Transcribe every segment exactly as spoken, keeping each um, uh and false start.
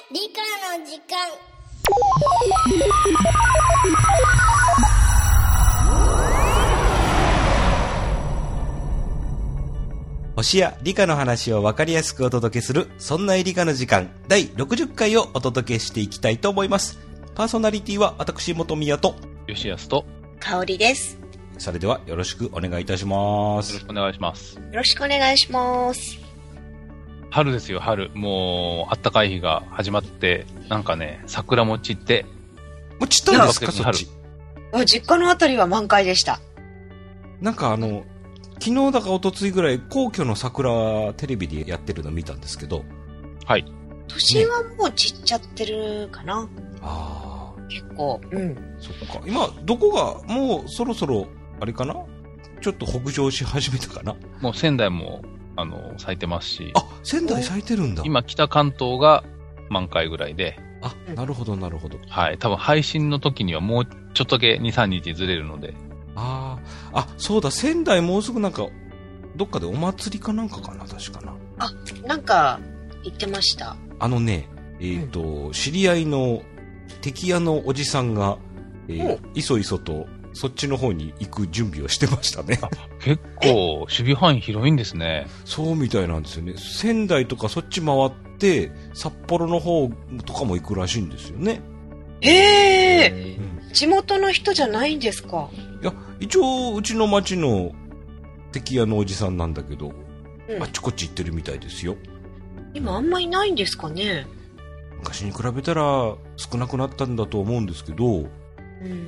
理科の時間。 星や理科の話を分かりやすくお届けする、そんな理科の時間だいろくじゅっかいをお届けしていきたいと思います。パーソナリティは私本宮と吉安と香りです。 それではよろしくお願いいたします。 よろしくお願いします。 よろしくお願いします。 春ですよ、春。もうあったかい日が始まって、なんかね、桜も散って。 もう散ったんですか、そっち。 あ、実家のあたりは満開でした。 なんかあの昨日だか一昨日ぐらい皇居の桜テレビでやってるの見たんですけど、 はい。 都心はもう散っちゃってるかな。 ね、ああ。 結構。うん。 そっか。今どこがもうそろそろあれかな。ちょっと北上し始めたかな。 もう仙台もあの咲いてますし。 あ、仙台咲いてるんだ。 今北関東が満開ぐらいで。 あ、なるほどなるほど。 はい。多分配信の時にはもうちょっとだけに、さんにちずれるので。 ああ、あ、そうだ、仙台もうすぐなんかどっかでお祭りかなんかかな、確かな。 あ、なんか言ってました。 あのね、えっと、うん、知り合いの敵屋のおじさんが、えー、いそいそとそっちの方に行く準備をしてましたね。 結構守備範囲広いんですね。 そうみたいなんですよね。仙台とかそっち回って札幌の方とかも行くらしいんですよね。 へー、うん、地元の人じゃないんですか？ いや、一応うちの町の敵屋のおじさんなんだけど、うん、あっちこっち行ってるみたいですよ。 今あんまいないんですかね。 昔に比べたら少なくなったんだと思うんですけど、うん、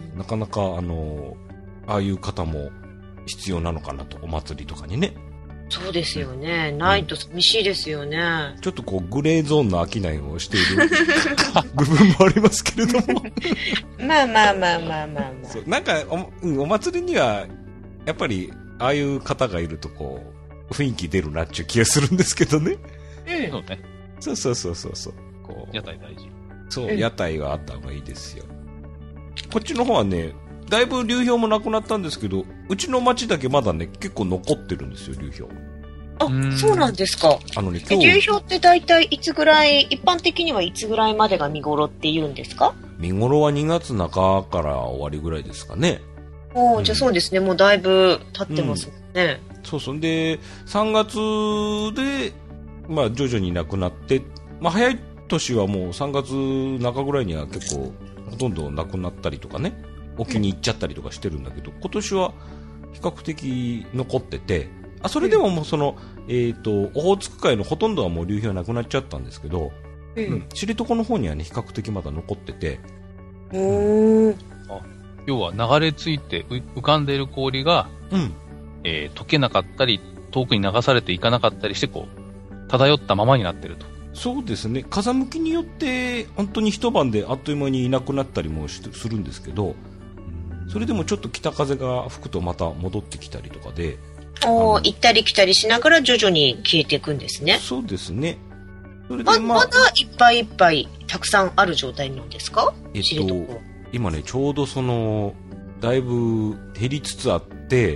なかなかあのああいう方も必要なのかなと、お祭りとかにね。 そうですよね、うん、ないと寂しいですよね、うん、 ちょっとこうグレーゾーンの商いをしている部分もありますけれどもまあまあまあまあまあまあ、 そうなんか お,、うん、お祭りにはやっぱりああいう方がいるとこう雰囲気出るなっていう気がするんですけどね。 うん、そうね。 そうそうそうそうそう。こう屋台大事。 そう、うん、屋台があった方がいいですよ。こっちの方はね、だいぶ流氷もなくなったんですけど、うちの町だけまだね結構残ってるんですよ、流氷。 あ、そうなんですか。 あのね、 今日流氷って大体いつぐらい、一般的にはいつぐらいまでが見頃って言うんですか？ 見頃はにがつなかから終わりぐらいですかね。 おー、うん、じゃあそうですね、もうだいぶ経ってますね、 うん、そうそう。でさんがつでまあ徐々になくなって、まあ早い年はもうさんがつなかぐらいには結構ほとんどなくなったりとかね、沖に行っちゃったりとかしてるんだけど、うん、今年は比較的残ってて、あ、それでももうその、うん、えっとオホーツク海のほとんどはもう流氷なくなっちゃったんですけど、うんうん、知床の方にはね比較的まだ残ってて、 うーん、 あ、要は流れ着いて浮かんでいる氷が、うん、えー、溶けなかったり遠くに流されていかなかったりして、こう漂ったままになってると。 そうですね、風向きによって本当に一晩であっという間にいなくなったりもするんですけど、それでもちょっと北風が吹くとまた戻ってきたりとかで、 お行ったり来たりしながら徐々に消えていくんですね。 そうですね。それで、 ま、まだいっぱいいっぱいたくさんある状態なんですか？ えっと今ねちょうどそのだいぶ減りつつあって、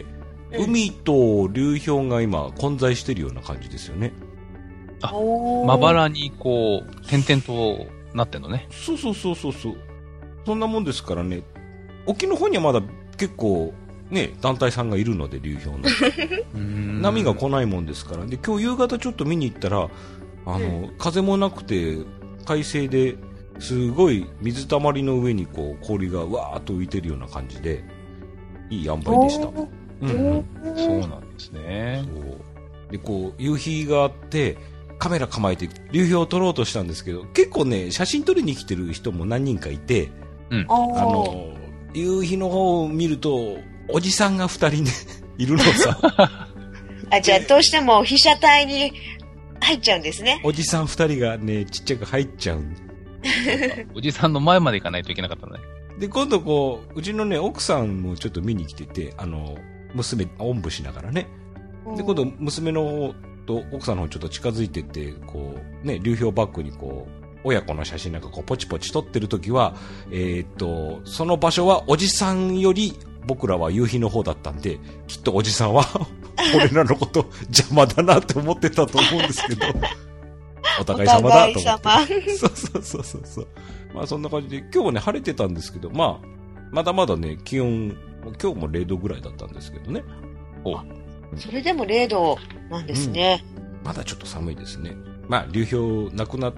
うん、海と流氷が今混在してるような感じですよね。 あ、まばらにこう点々となってんのね。 そうそうそうそうそう。そんなもんですからね。沖の方にはまだ結構ね団体さんがいるので、流氷の波が来ないもんですから。で今日夕方ちょっと見に行ったら、あの、うん、風もなくて快晴ですごい水たまりの上にこう氷がわーっと浮いてるような感じで、いい塩梅でした。 うんうん、そうなんですね。 そうでこう夕日があってカメラ構えて流氷を撮ろうとしたんですけど、結構ね写真撮りに来てる人も何人かいて、うん、あの夕日の方を見るとおじさんがふたりねいるのさあ、じゃあどうしても被写体に入っちゃうんですね。 おじさんふたりがねちっちゃく入っちゃうおじさんの前まで行かないといけなかったのね。 で今度こううちのね奥さんもちょっと見に来てて、あの娘おんぶしながらね、で今度娘の方と奥さんの方ちょっと近づいてってこうね流氷バックにこう親子の写真なんかこうポチポチ撮ってるときは、えー、っとその場所はおじさんより僕らは夕日の方だったんで、きっとおじさんは俺らのこと邪魔だなって思ってたと思うんですけどお互い様だと思って。 お互い様。 そうそうそうそうそう。まあそんな感じで、今日はね、晴れてたんですけど、まあ、まだまだね、気温、今日もれいどぐらいだったんですけどね。 おそれでもれいどなんですね、 うん。まだちょっと寒いですね。まあ、流氷なくなって、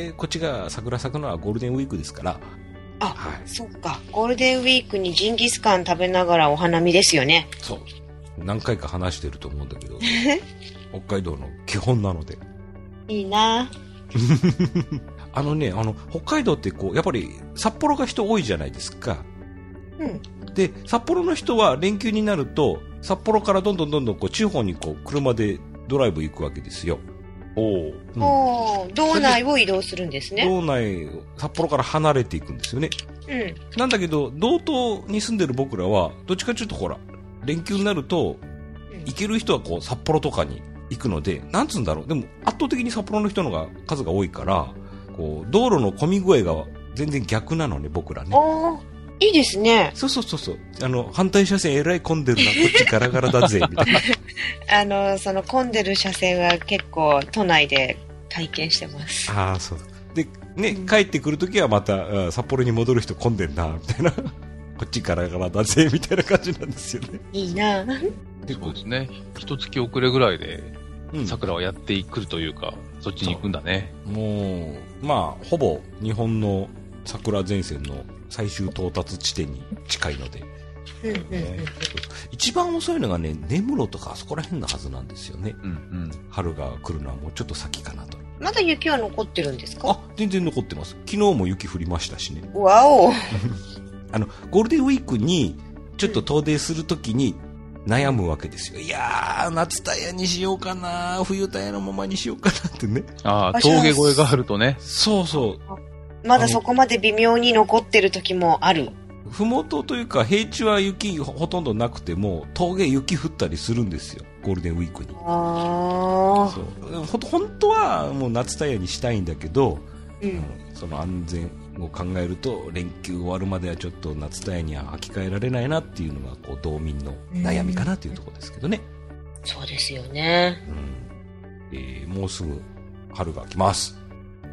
こっちが桜咲くのはゴールデンウィークですから。 あ、はい、そっか。ゴールデンウィークにジンギスカン食べながらお花見ですよね。 そう。何回か話してると思うんだけど、北海道の基本なので。 いいなあのね、あの、北海道ってこう、やっぱり札幌が人多いじゃないですか。 うん。 で、札幌の人は連休になると、札幌からどんどんどんどんこう地方にこう車でドライブ行くわけですよ。 おー。 うん、おー、道内を移動するんですね。 道内、札幌から離れていくんですよね。 うん。 なんだけど、道東に住んでる僕らは、どっちかというとほら、連休になると、行ける人はこう札幌とかに行くので、なんつうんだろう。でも圧倒的に札幌の人のが数が多いから、こう、道路の混み具合が全然逆なのね、僕らね。 おー、いいですね。 そうそうそうそう。あの、反対車線えらい混んでるな、こっちガラガラだぜ、みたいな。 あの、その混んでる車線は結構都内で体験してます。 ああ、そうだ。で、ね、うん、帰ってくるときはまた、札幌に戻る人混んでんな、みたいな。こっちガラガラだぜ、みたいな感じなんですよね。 いいなそうですね。一月遅れぐらいで、桜はやってくるというか、うん、そっちに行くんだね。 もう、まあ、ほぼ日本の桜前線の最終到達地点に近いので。 うんうんうんね、 一番遅いのがね、根室とかあそこら辺のはずなんですよね。 うんうん、 春が来るのはもうちょっと先かなと。 まだ雪は残ってるんですか？ あ、全然残ってます。昨日も雪降りましたしね。 わおあの、ゴールデンウィークにちょっと遠出するときに悩むわけですよ。いやー、夏タイヤにしようかな、冬タイヤのままにしようかなってね。 ああ、峠越えがあるとね。 そうそう。 まだそこまで微妙に残ってる時もある。 ふもとというか平地は雪ほとんどなくても峠雪降ったりするんですよ、ゴールデンウィークに。 あそうほ本当はもう夏タイヤにしたいんだけど、 うん、 その安全を考えると連休終わるまではちょっと夏タイヤには履き替えられないなっていうのがこう道民の悩みかなというところですけどね、 うん、そうですよね、 うんえー、もうすぐ春が来ます。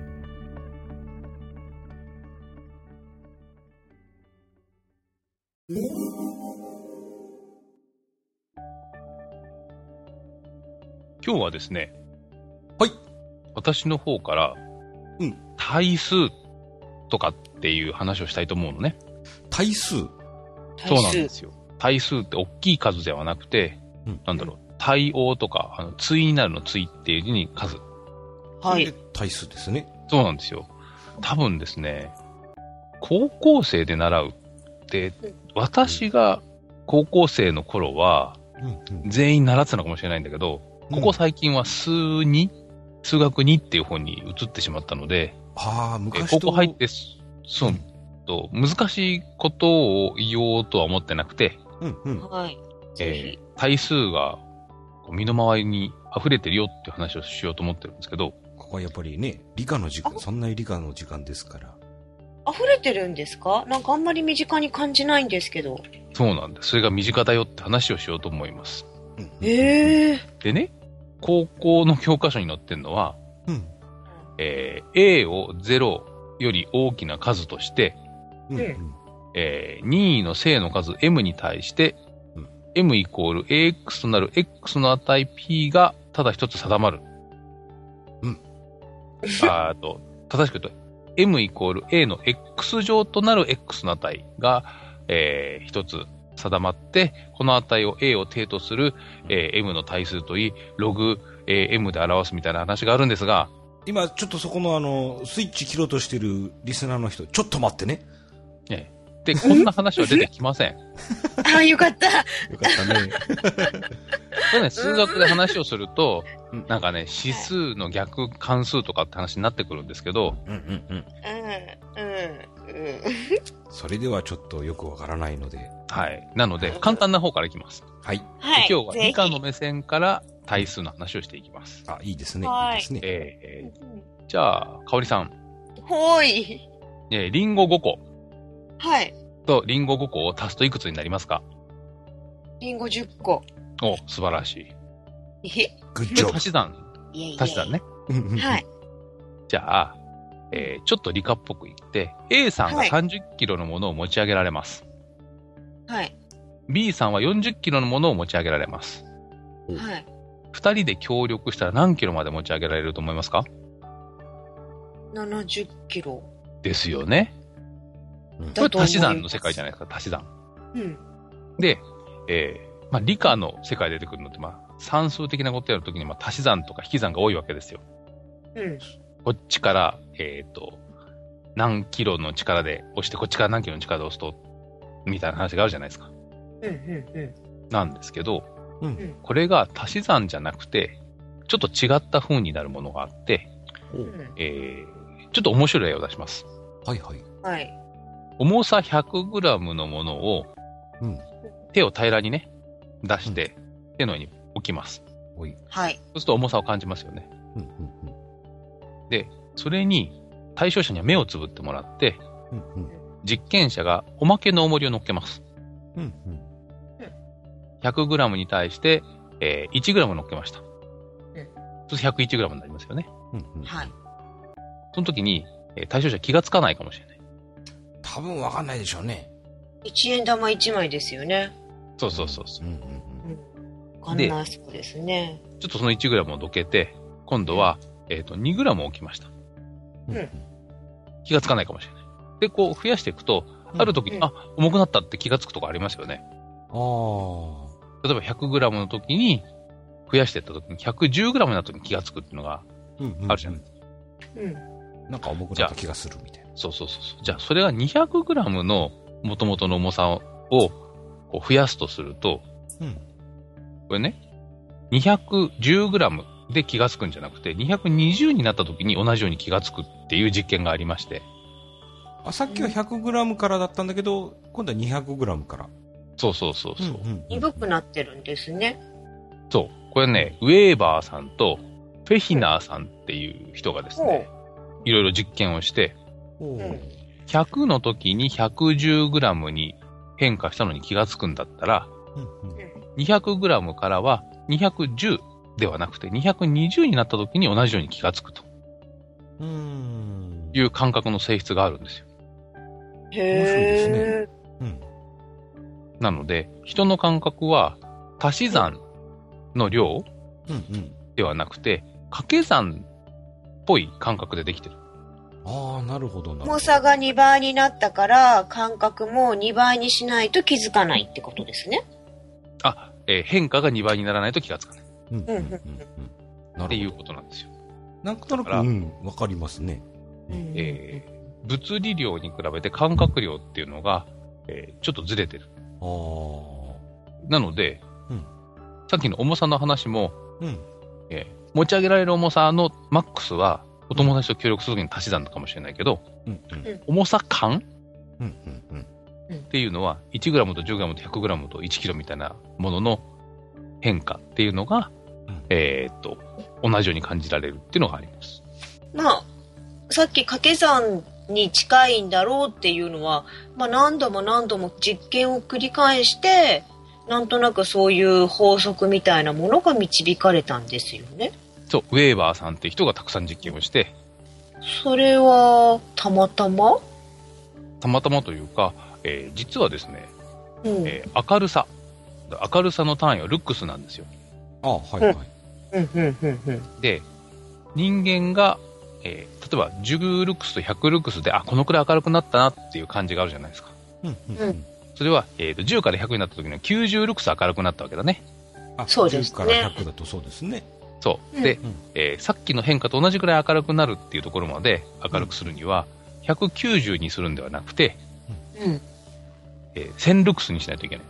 今日はですね、 はい。 私の方から、 うん。 対数とかっていう話をしたいと思うのね。 対数？ そうなんですよ。対数って大きい数ではなくて、うん、なんだろう、対応とか、あの、対になるの対っていう字に数。 はい。対数ですね。 そうなんですよ。多分ですね、高校生で習うって、私が高校生の頃は、全員習ってたのかもしれないんだけど、ここ最近は数に、数学にっていう方に移ってしまったので、 ああ、昔と。高校入って、そう、うん、と、難しいことを言おうとは思ってなくて、 うんうん。 はい。 えー、対数が身の回りに溢れてるよっていう話をしようと思ってるんですけど、 ここはやっぱりね、理科の時間、そんな理科の時間ですから。 溢れてるんですか？なんかあんまり身近に感じないんですけど。 そうなんです。それが身近だよって話をしようと思います。 へえー。 でね、高校の教科書に載ってるのは、 うんえー、A をゼロより大きな数として、 うんうんえー、任意の正の数 M に対して、うん、M イコール エーエックス となる X の値 P がただ一つ定まる。 うん。 あと、正しく言うと、M イコール A の X 乗となる X の値が、えー、一つ定まって、この値を A を定とする、えー、M の対数といい、ログ、えー、M で表すみたいな話があるんですが、 今ちょっとそこのあの、スイッチ切ろうとしてるリスナーの人、ちょっと待ってね。 ええ。で、こんな話は出てきません。 ああ、よかった。 よかったね。 これね、数学で話をすると、なんかね、指数の逆関数とかって話になってくるんですけど、 うんうんうん。 うん、うん、うん。 それではちょっとよくわからないので。 はい。なので、簡単な方からいきます。 はい。 はい。 今日は理科の目線から対数の話をしていきます。 あ、いいですね。 はい。 いいですね。 えー、じゃあ、かおりさん。 ほーい。 えー、リンゴごこ。 はい。 と、リンゴごこを足すといくつになりますか？ リンゴじゅっこ。 お、素晴らしい。 えグッジョブ。 足し算。 いえいえ足し算ね。 はい。 じゃあ、えー、ちょっと理科っぽく言って、A さんがさんじゅっキロのものを持ち上げられます。 はい。 B さんはよんじゅっキロのものを持ち上げられます。 はい。 二人で協力したら何キロまで持ち上げられると思いますか？ ななじゅっキロ。 ですよね。これ足し算の世界じゃないですか、足し算。 うん。 で、えー、まあ理科の世界で出てくるのって、まあ算数的なことやるときに、まあ足し算とか引き算が多いわけですよ。 うん。 こっちから、えっと、何キロの力で押して、こっちから何キロの力で押すと、みたいな話があるじゃないですか。 うんうんうん。 なんですけど、 うん、 これが足し算じゃなくて、ちょっと違った風になるものがあって、 うん、 えー、ちょっと面白い例を出します。 はいはい。 はい。 重さ ひゃくグラム のものを、 うん、 手を平らにね、出して、うん、手の上に置きます。 はい。 そうすると重さを感じますよね。 うんうんうん、 で、それに対象者には目をつぶってもらって、 うんうん、 実験者がおまけの重りを乗っけます。 うんうん、 ひゃくグラム に対して、えー、いちグラム 乗っけました。うん、そうすると ひゃくいちグラム になりますよね。 うんうん、 はい。 その時に、えー、対象者気がつかないかもしれない。 多分わかんないでしょうね。 いちえん玉いちまいですよね。 そうそうそうそう。 うんうんうんわかんないそうですね。 ちょっとその いちグラム をどけて、今度は、えっと、にグラム 置きました。 うん。 気がつかないかもしれない。で、こう増やしていくと、ある時に、 うん、 あ、重くなったって気がつくとこありますよね。 ああ。 例えば ひゃくグラム の時に、増やしていった時に ひゃくじゅうグラム になった時に気がつくっていうのがあるじゃないですか。 うん。 なんか重くなった気がするみたいな。 そうそうそうそう。じゃあ、それが にひゃくグラム の元々の重さをこう増やすとすると、 うん、 これね、にひゃくじゅうグラム で気がつくんじゃなくて、にひゃくにじゅうになった時に同じように気がつくっていう実験がありまして。 あ、さっきは ひゃくグラム からだったんだけど、今度は にひゃくグラム から。 そうそうそうそう。 鈍くなってるんですね。 そう。これね、ウェーバーさんとフェヒナーさんっていう人がですね、いろいろ実験をして、ひゃくの時に ひゃくじゅうグラム に変化したのに気がつくんだったら、にひゃくグラム からはにひゃくじゅうではなくてにひゃくにじゅうになった時に同じように気がつくという感覚の性質があるんですよ。 へー。面白いですね。 うん。なので、人の感覚は足し算の量ではなくて、掛け算っぽい感覚でできてる。 ああ、なるほどな。 重さがにばいになったから、感覚もにばいにしないと気づかないってことですね。 あ、えー、変化がにばいにならないと気がつかない。 うんうんうんうん、 っていうことなんですよ。 なんとなく、うん、わかりますね。 えー、物理量に比べて感覚量っていうのが、えー、ちょっとずれてる。 あなので、 うん、 さっきの重さの話も、 うんえー、持ち上げられる重さのマックスは、お友達と協力するときに足し算かもしれないけど、 うんうん、 重さ感、 うんうんうん、 っていうのは、いちグラム と じゅうグラム と ひゃくグラム といちキロみたいなものの変化っていうのが、うん、えー、っと、同じように感じられるっていうのがあります。 まあ、さっき掛け算に近いんだろうっていうのは、まあ何度も何度も実験を繰り返して、なんとなくそういう法則みたいなものが導かれたんですよね。 そう、ウェーバーさんっていう人がたくさん実験をして。 それは、たまたまたまたまというか、えー、実はですね、 うんえー、明るさ。明るさの単位はルックスなんですよ。 ああ、はいはい。 うんうんうんうん、 で、人間が、えー、例えばじゅうルックスとひゃくルックスで、あ、このくらい明るくなったなっていう感じがあるじゃないですか。 うんうんうん、 それは、えーと、じゅうからひゃくになった時にはきゅうじゅうルックス明るくなったわけだね。 あ、 そうですね。 じゅうからひゃくだとそうですね。 そう。で、うん、えー、さっきの変化と同じくらい明るくなるっていうところまで明るくするには、ひゃくきゅうじゅうにするんではなくて、 うんえー、せんルックスにしないといけない。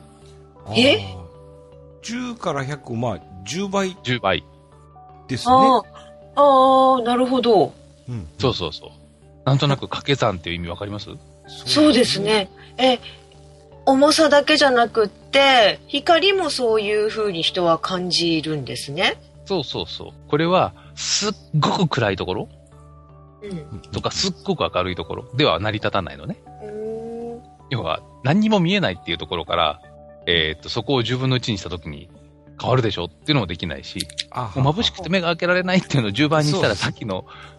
えじゅうからひゃく、まあ、じゅうばい。 じゅうばい。 ですね。 ああ、なるほど、 うん。そうそうそう。なんとなく掛け算っていう意味わかります？ そうですね。え、重さだけじゃなくって、光もそういう風に人は感じるんですね。 そうそうそう。これは、すっごく暗いところ、 うん、 とか、すっごく明るいところでは成り立たないのね。 うーん、 要は、何にも見えないっていうところから、えー、っと、そこをじゅうぶんのいちにしたときに変わるでしょっていうのもできないし、もう眩しくて目が開けられないっていうのをじゅうばいにしたらさっきの、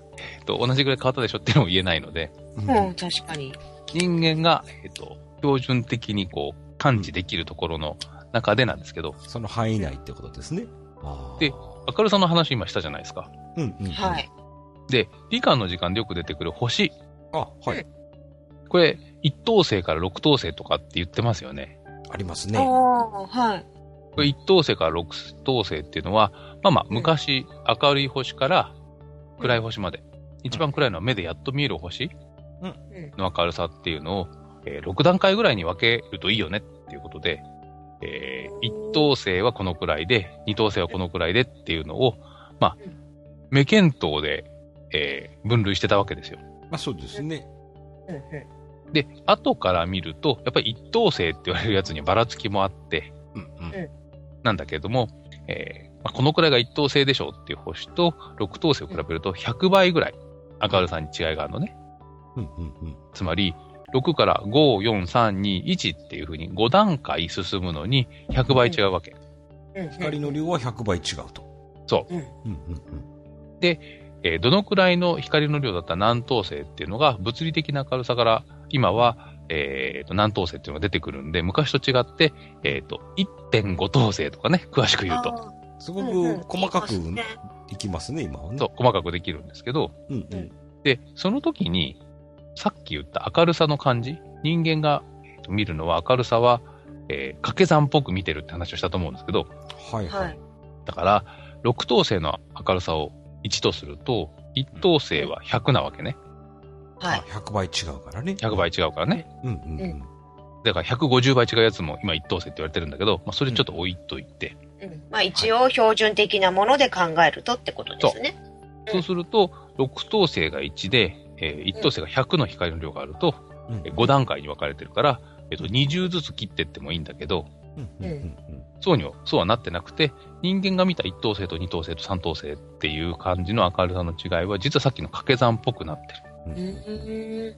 っと、同じぐらい変わったでしょっていうのも言えないので、 うん、確かに。 人間が、えっと、標準的にこう、感知できるところの中でなんですけど。 その範囲内ってことですね。 で、明るさの話今したじゃないですか。 うんうん、うん。 はい。 で、理科の時間でよく出てくる星。 あ、はい。 これ、一等星から六等星とかって言ってますよね。 ありますね。 ああ、はい。 これ一等星から六等星っていうのは、まあまあ、昔、明るい星から暗い星まで、一番暗いのは目でやっと見える星の明るさっていうのを、えー、ろく段階ぐらいに分けるといいよねっていうことで、えー、一等星はこのくらいで、二等星はこのくらいでっていうのを、まあ、目見当で、えー、分類してたわけですよ。 まあそうですね。 で、後から見ると、やっぱり一等星って言われるやつにばらつきもあって、 うんうん、 なんだけれども、えーまあ、このくらいが一等星でしょうっていう星と六等星を比べるとひゃくばいぐらい明るさに違いがあるのね。 うんうんうん、 つまり、ろくからご、よん、さん、に、いちっていう風にご段階進むのにひゃくばい違うわけ。 うん、光の量はひゃくばい違うと。 そう。うんうんうん、で、えー、どのくらいの光の量だったら何等星っていうのが物理的な明るさから今は、えー、と何等星っていうのが出てくるんで、昔と違って、えっ、ー、と、いってんご等星とかね、詳しく言うと。 すごく細かくいきますね、今はね。 そう、細かくできるんですけど、 うんうん、 で、その時に、さっき言った明るさの感じ、人間が見るのは明るさは、えー、掛け算っぽく見てるって話をしたと思うんですけど、 はいはい。 だから、六等星の明るさをいちとすると、一等星はひゃくなわけね。 はい。 ひゃくばい違うからね。 ひゃくばい違うからね。 うんうんうん。 だからひゃくごじゅうばい違うやつも今一等星って言われてるんだけど、まあそれちょっと置いといて。 うん。まあ一応標準的なもので考えるとってことですね。 そう。そうすると、六等星がいちで、えー、一等星がひゃくの光の量があると、うん、ご段階に分かれてるから、えっと、にじゅうずつ切ってってもいいんだけど、うんうんうん、そうには、そうはなってなくて、人間が見た一等星と二等星と三等星っていう感じの明るさの違いは、実はさっきの掛け算っぽくなってる。うん、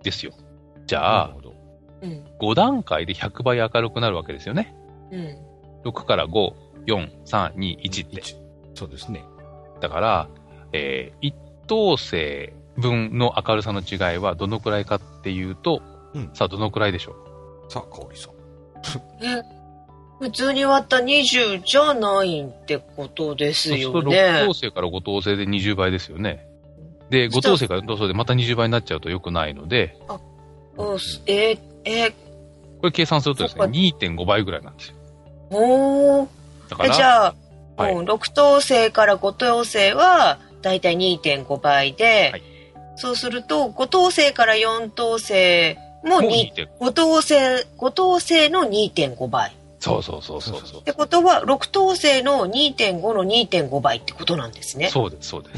ですよ。じゃあ、うん、ご段階でひゃくばい明るくなるわけですよね。うん、ろくからご、よん、さん、に、いちって。 そうですね。 だから、えー、一等星分の明るさの違いはどのくらいかっていうと、うん、さあどのくらいでしょう？ さあ、香織さん。 え、普通に割ったにじゅうじゃないってことですよね。そうするとろく等星からご等星でにじゅうばいですよね。で、ご等星からよん等星でまたにじゅうばいになっちゃうと良くないので、あ、 うん、えー、えー、 これ計算するとですね、にてんごばいぐらいなんですよ。 おー。だから、じゃあ、はい、うん、ろく等星からご等星はだいたいにてんごばいで、はい、そうするとご等星からよん等星もご等星、ご等星の にてんごばい。 そうそうそうそうそう。 ってことはろく等星の にてんご の にてんごばいってことなんですね。 そうですそうです。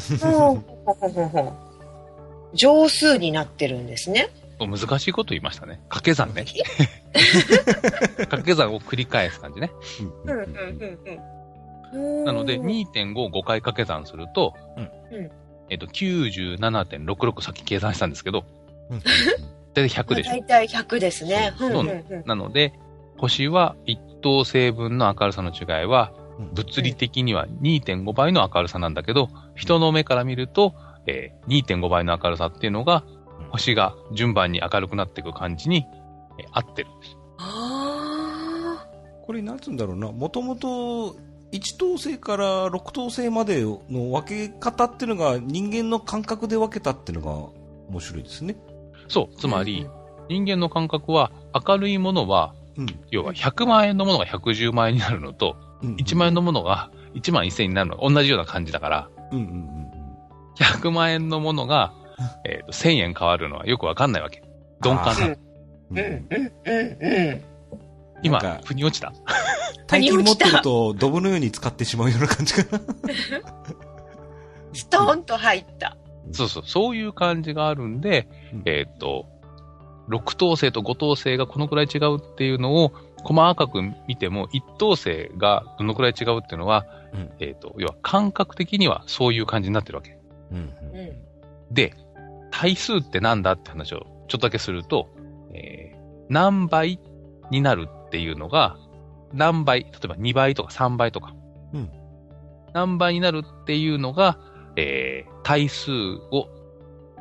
乗数になってるんですね。 難しいこと言いましたね。掛け算ね。掛け算を繰り返す感じね。なので にてんご をごかい掛け算すると、うん、えっと きゅうじゅうななてんろくろく さっき計算したんですけど、大体ひゃくでしょ。 大体ひゃくですね。 なので、星は一等星分の明るさの違いは、物理的には にてんごばいの明るさなんだけど、人の目から見ると、えー、にてんごばいの明るさっていうのが、星が順番に明るくなっていく感じに、えー、合ってるんです。 あー。これなんつうんだろうな、もともといち等星からろく等星までの分け方っていうのが人間の感覚で分けたっていうのが面白いですね。 そう。つまり、うん、人間の感覚は明るいものは、うん、要はひゃくまんえんのものがひゃくじゅうまんえんになるのと、うんうん、いちまんえんのものがいちまんせんえんになるのが同じような感じだから、うんうんうん、ひゃくまんえんのものが、えーと、せんえん変わるのはよくわかんないわけ。鈍感な。うんうんうんうん、今、腑に落ちた？ 大金持ってるとドブのように使ってしまうような感じかな。 ストーンと入った。 そうそう、そういう感じがあるんで、うん、えっと、ろく等星とご等星がこのくらい違うっていうのを細かく見ても、いち等星がどのくらい違うっていうのは、うん、えっと、要は感覚的にはそういう感じになってるわけ。うんうん、で、対数ってなんだって話をちょっとだけすると、えー、何倍になるっていうのが、何倍、例えばにばいとかさんばいとか、うん、何倍になるっていうのが、えー、対数を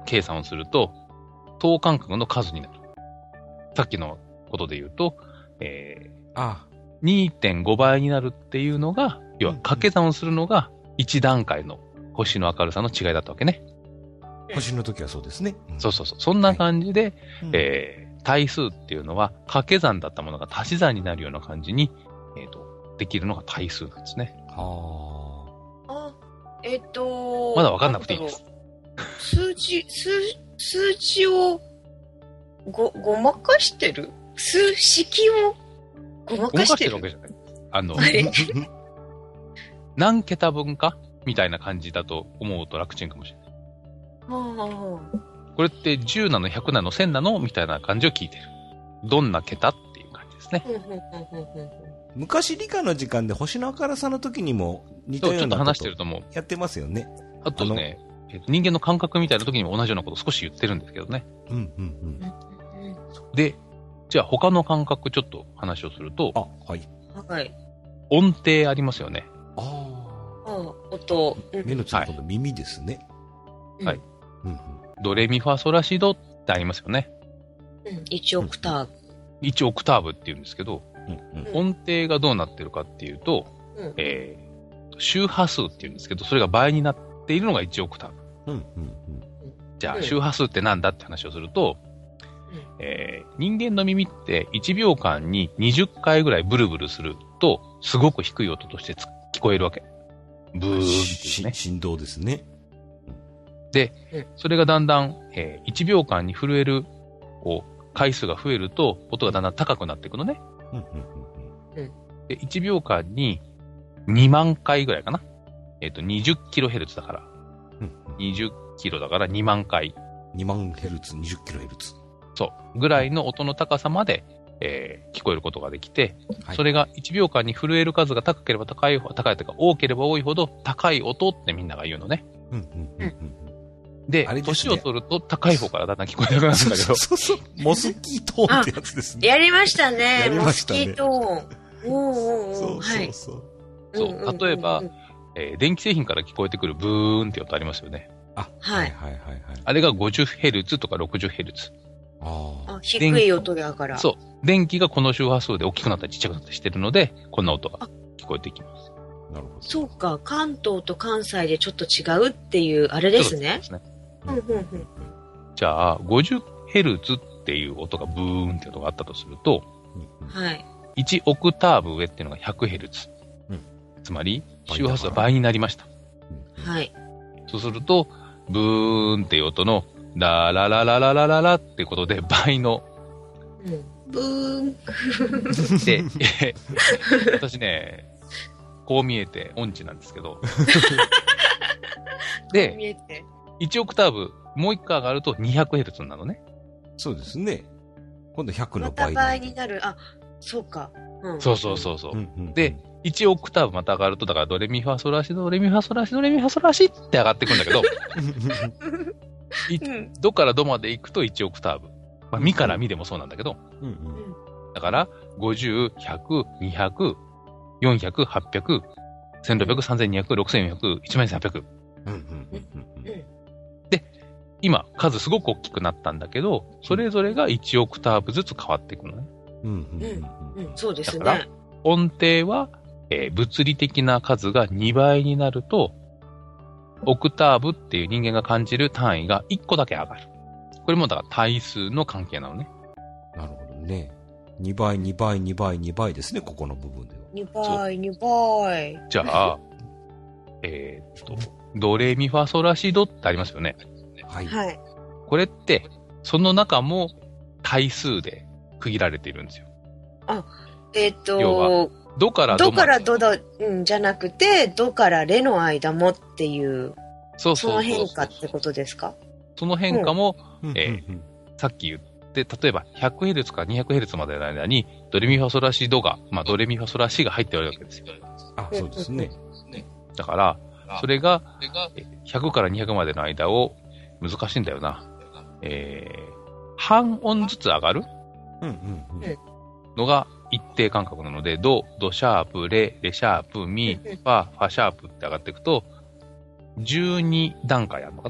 計算をすると、等間隔の数になる。さっきのことで言うと、えー、 あにてんご 倍になるっていうのが、要は掛け算をするのがいち段階の星の明るさの違いだったわけね。 星の時はそうですね。うん、 そうそうそう。そんな感じで、はいえーー、対数っていうのは掛け算だったものが足し算になるような感じに、えーと、できるのが対数なんですね。 はあ。えっと。 まだ分かんなくていいです。 数字、数、数字をご、ごまかしてる数式をごまかしてるごまかしてるわけじゃない。あの、何桁分かみたいな感じだと思うと楽ちんかもしれない。 はあ、 これってじゅうなの、ひゃくなの、せんなのみたいな感じを聞いてる。どんな桁っていう感じですね。 昔理科の時間で星の明るさの時にも似たようなことちょっと話してると思う。 やってますよね。 あとね、えっと、人間の感覚みたいな時にも同じようなことを少し言ってるんですけどね。 うんうんうん。 で、じゃあ他の感覚ちょっと話をすると、 あ、はい。 はい。 音程ありますよね。 ああ。音。 目のついた耳ですね。 はい。 うんうん、 ドレミファソラシドってありますよね。 うん、いちオクターブ。 いちオクターブって言うんですけど、 うんうん、 音程がどうなってるかっていうと、 うん、 えー、周波数って言うんですけど、それが倍になっているのがいちオクターブ。 うんうんうん、 じゃあ、周波数ってなんだって話をすると、うんえー、人間の耳っていちびょうかんににじゅっかいぐらいブルブルすると、すごく低い音として聞こえるわけ。ブーンってね。 振動ですね。 で、それがだんだん、えー、いちびょうかんに震える回数が増えると、音がだんだん高くなっていくのね。 うんうんうんうん、 でいちびょうかんににまんかいぐらいかな。えっと、にじゅっキロヘルツだから。 うん、 にじゅっキロだからにまんかい。 にまんヘルツ、にじゅっキロヘルツ。 そう。ぐらいの音の高さまで、えー、聞こえることができて、はい、それがいちびょうかんに震える数が高ければ高い、高いというか多ければ多いほど高い音ってみんなが言うのね。 うんうんうんうんで、年、ね、を取ると高い方からだんだん聞こえなくなるんだけど。 そうそうそう。モスキートーンってやつですね。 やりましたね。 やりましたね。 モスキートーン。おーおーそうそうそう。 そう。例えば、えー、電気製品から聞こえてくるブーンって音ありますよね。 あ、はいはいはいはい。 あれが ごじゅっヘルツ とか ろくじゅっヘルツ。 ああ。低い音だから。 そう。電気がこの周波数で大きくなったりちっちゃくなったりしてるので、こんな音が聞こえてきます。 なるほど。 そうか。関東と関西でちょっと違うっていう、あれですね。 そうですね。 うんうんうん、 じゃあ、ごじゅっヘルツ っていう音がブーンって音があったとすると、 はい。 いちオクターブ上っていうのが ひゃくヘルツ。 うん、 つまり、周波数は倍になりました。 はい。 そうすると、ブーンっていう音の、ララララララララっていうことで倍の、 うん、ブーンで、え私ね、こう見えて音痴なんですけど、で、いちオクターブ、もういっかい上がると にひゃくヘルツ になるのね。 そうですね。今度ひゃくの倍。 また倍になる。あ、そうか。 うん、そうそうそうそう、うんうんうん。で、いちオクターブまた上がると、だからドレミファソラシド、ドレミファソラシド、ドレミファソラシって上がってくんだけど、ドからドまで行くといちオクターブ。まあ、ミからミでもそうなんだけど、 うんうん、 だから、ごじゅう、ひゃく、にひゃく、よんひゃく、はっぴゃく、せんろっぴゃく、さんぜんにひゃく、ろくせんよんひゃく、いちまんせんはっぴゃく。 うんうんうんうん、 で、今、数すごく大きくなったんだけど、それぞれがいちオクターブずつ変わっていくのね。 うんうんうんうん、 そうですね。 だから、音程は、えー、物理的な数がにばいになると、オクターブっていう人間が感じる単位がいっこだけ上がる。これもだから対数の関係なのね。 なるほどね。にばい、にばい、にばい、にばいですね、ここの部分では。 にばい、にばい。 じゃあ、えー、っと、ドレミファソラシドってありますよね。 はい。 はい。これって、その中も対数で区切られているんですよ。 あ、えー、っと、 要は、ドからドドからドだ、うん、じゃなくて、ドからレの間もっていう、 そうそうそうそう、 その変化ってことですか？ その変化も、 うんえーうんうん、さっき言って、例えば ひゃくヘルツ から にひゃくヘルツ までの間に、ドレミファソラシドが、まあ、ドレミファソラシが入っておるわけですよ。 あ、そうですね。 だから、それが、ひゃくからにひゃくまでの間を、難しいんだよな。えー、半音ずつ上がる、 うんうんうん、 のが一定間隔なので、ド、ドシャープ、レ、レシャープ、ミ、ファ、ファシャープって上がっていくと、じゅうにだんかいあるのかな。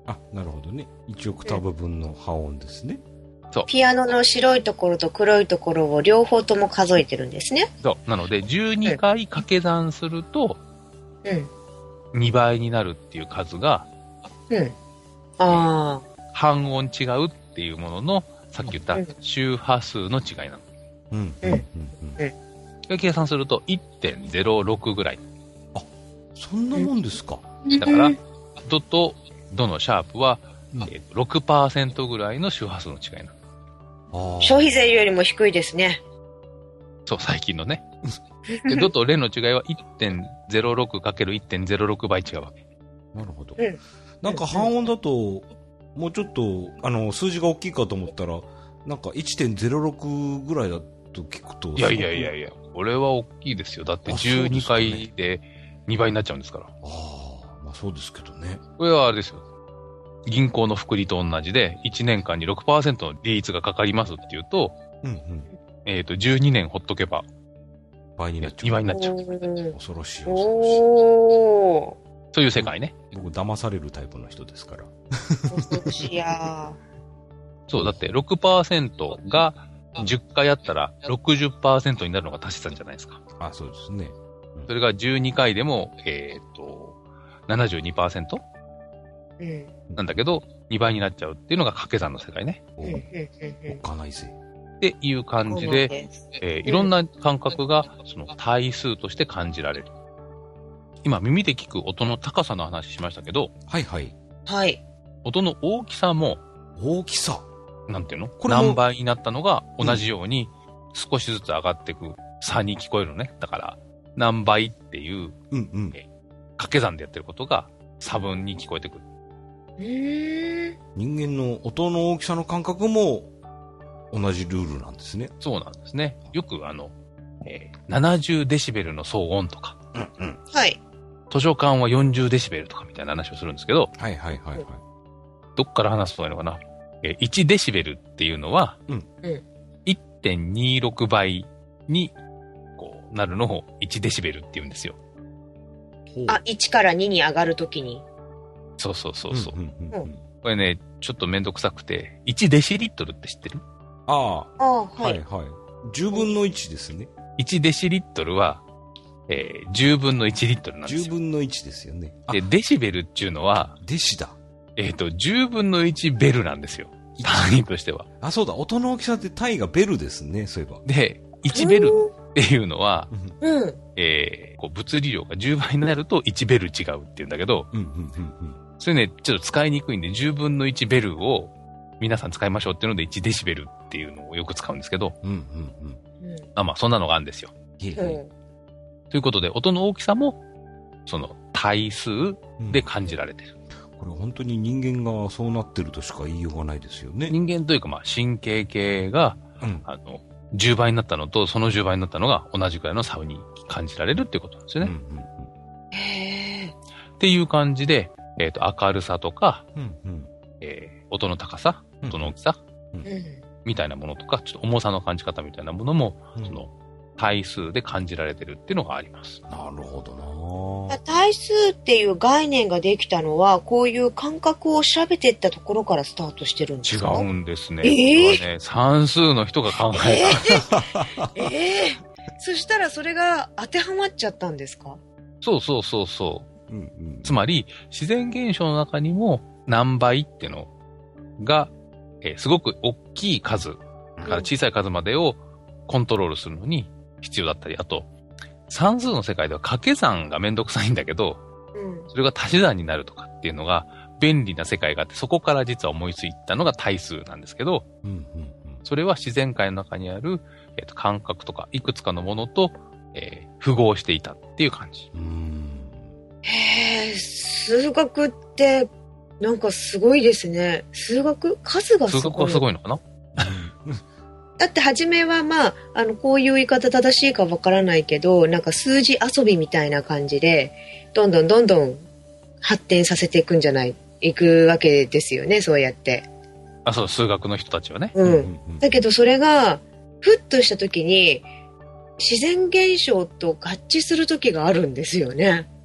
あ、なるほどね。いちオクターブ分の波音ですね。 そう。 ピアノの白いところと黒いところを両方とも数えてるんですね。 そう。なので、じゅうにかい掛け算すると、 うん。 にばいになるっていう数が、 うん。ああ。 半音違うっていうものの、さっき言ったうん周波数の違いなの。 うん。うん。 うんうん。 で計算すると いってんゼロろく ぐらい。 そんなもんですか。 だからうん、 ドとドのシャープは、 うんえーと ろくパーセント ぐらいの周波数の違いなの。 あー消費税よりも低いですね。 そう、最近のね。で、ドとレの違いは いってんゼロろくかけるいってんゼロろく 倍違うわけ。 なるほど。 うんなんか半音だと、もうちょっと、あの、数字が大きいかと思ったら、なんか いってんゼロろく ぐらいだと聞くと。 いやいやいやいや、これは大きいですよ。だってあじゅうにかいでにばいになっちゃうんですから。 ああ、まあそうですけどね。 これはあれですよ。銀行の複利と同じで、いちねんかんに ろくパーセント の利率がかかりますっていうと、 うんうん。 えっ、と、じゅうにねんほっとけば倍になっちゃう。 にばいになっちゃう。 うん恐ろしい恐ろしい。 おー。 そういう世界ね。 僕騙されるタイプの人ですから。 恐ろしやそう、だって ろくパーセント がじゅっかいあったら ろくじゅっパーセント になるのが足し算じゃないですか。 あ、そうですね。 それがじゅうにかいでも、えっ、と、ななじゅうにパーセントー。うん。 なんだけど、にばいになっちゃうっていうのが掛け算の世界ね。 おうん。うん。 おっかないぜ。 っていう感じうん。 で、えーいろんな感覚がその対数として感じられる。今耳で聞く音の高さの話しましたけど、 はいはい。 はい。 音の大きさも、 大きさ。 なんていうのこれも何倍になったのが同じように少しずつ上がっていく差に聞こえるのね。だから、何倍っていううんうん。 掛け算でやってることが差分に聞こえてくる。 うーん。 人間の音の大きさの感覚も同じルールなんですね。 そうなんですね。よくあの、えーななじゅうデシベルの騒音とか、 うんうん。 はい。 図書館はよんじゅうデシベルとかみたいな話をするんですけど、 はいはいはいはい。 どっから話すといいのかな。えーいちデシベルっていうのは、 うんうんいってんにろく 倍にこうなるのをいちデシベルって言うんですよ。 ほうあ、いちからにに上がるときに。 そうそうそうそう。 んうんうんうん。 これね、ちょっとめんどくさくて、いちデシリットルって知ってる？ あああ、 あ、 ははいい。はい。じゅうぶんのいちですね。 いちデシリットルは、えー、じゅうぶんのいちリットルなんです 10 よ。 分のいちですよね。あで、、デシベルっていうのは、 弟子だ。 えっ、と、じゅうぶんのいちベルなんですよ。単位としては。 あ、そうだ。音の大きさって単位がベルですね。そういえば。 で、いちベルっていうのは、 うん。 えー、こう物理量がじゅうばいになるといちベル違うって言うんだけど、 うんうんうんそれね、ちょっと使いにくいんで、じゅうぶんのいちベルを皆さん使いましょうっていうのでいちデシベルっていうのをよく使うんですけど、 うん。うんうんうん。 うん。 あまあそんなのがあるんですよ。 いえいえ。 ということで、音の大きさも、その対数うんで感じられてる。 これ本当に人間がそうなってるとしか言いようがないですよね。 人間というかまあ神経系が、 うん。 あの、じゅうばいになったのとそのじゅうばいになったのが同じくらいの差に感じられるっていうことなんですよね。 うんうんへえ。 っていう感じで、えっ、と、明るさとか、 うんうんえー音の高さ、 うん音の大きさ、 うん。 みたいなものとか、ちょっと重さの感じ方みたいなものも、 うん。 その、対数で感じられてるっていうのがあります。 なるほどな。 対数っていう概念ができたのは、こういう感覚を調べていったところからスタートしてるんで違すか？ うんですね。 えーこれはね、算数の人が考えええそしたらそれが当てはまっちゃったんですか？ た。そうそうそうそう。 うんうん。 つまり、自然現象の中にも何倍っていうのが、えーすごく大きい数から小さい数までをコントロールするのに必要だったり、あと、算数の世界では掛け算がめんどくさいんだけど、 うん。 それが足し算になるとかっていうのが便利な世界があって、そこから実は思いついたのが対数なんですけど、 うんうんうん。 それは自然界の中にある、えーと感覚とかいくつかのものと、えー符合していたっていう感じ。 うーん。 へえ、数学って、なんかすごいですね。数学数がすごい。 数学はすごいのかな？ だって初めはまあ、あの、こういう言い方正しいかわからないけど、なんか数字遊びみたいな感じで、どんどんどんどん発展させていくんじゃない、いくわけですよね、そうやって。 あ、そう、数学の人たちはね。 うん。 うんだけどそれが、ふっとした時に、自然現象と合致する時があるんですよね。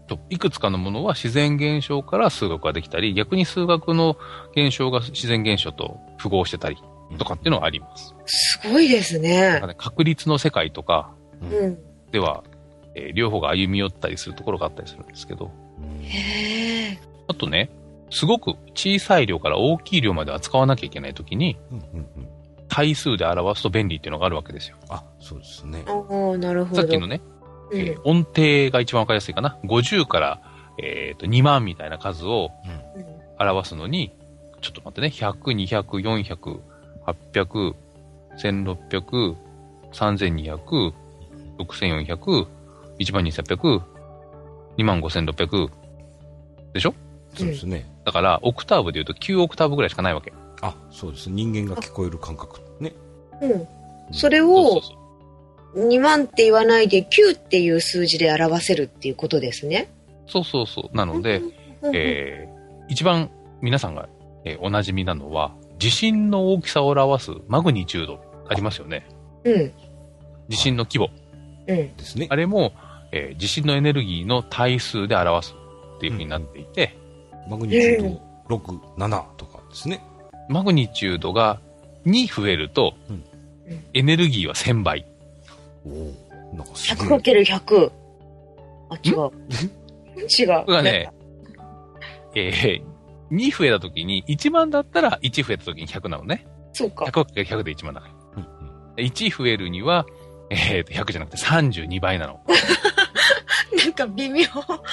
といくつかのものは自然現象から数学ができたり、逆に数学の現象が自然現象と符合してたりとかっていうのがあります。 すごいですね。 なんかね、確率の世界とかうん。 では、えー両方が歩み寄ったりするところがあったりするんですけど、 へえ。 あとね、すごく小さい量から大きい量まで扱わなきゃいけないときに、 うんうんうん。 対数で表すと便利っていうのがあるわけですよ。 あ、そうですね。 ああ、なるほど。 さっきのね、 うん、 えー音程が一番わかりやすいかな。ごじゅうから、えーとにまんみたいな数をうん。 うん表すのに、ちょっと待ってね、ひゃく、にひゃく、よんひゃく、はっぴゃく、せんろっぴゃく、さんぜんにひゃく、ろくせんよんひゃく、いちまんにせんはっぴゃく、にまんごせんろっぴゃくでしょ？ そうですね。 だから、オクターブで言うときゅうオクターブぐらいしかないわけ。 あ、そうです。人間が聞こえる感覚ね。 うん。それそうをそうそうにまんって言わないできゅうっていう数字で表せるっていうことですね。 そうそうそう。なので、 うん、 えー一番皆さんが、えーおなじみなのは、地震の大きさを表すマグニチュードありますよね。 うん。 地震の規模。 うん。 ですねあ。れも、えー地震のエネルギーの対数で表すっていう風になっていて、 マグニチュードろく、ななとかですね。 マグニチュードがに増えると、 うんエネルギーはせんばい。 おお、なんかすひゃくごい。 かけるひゃく。あ、違う。違う。 これがね、えー、に増えた時に、いちまんだったらいち増えた時にひゃくなのね。 そうかひゃくかけるひゃくでいちまんだから。 うんうんでいち増えるには、えーと、ひゃくじゃなくてさんじゅうにばいなの。 なんか微妙。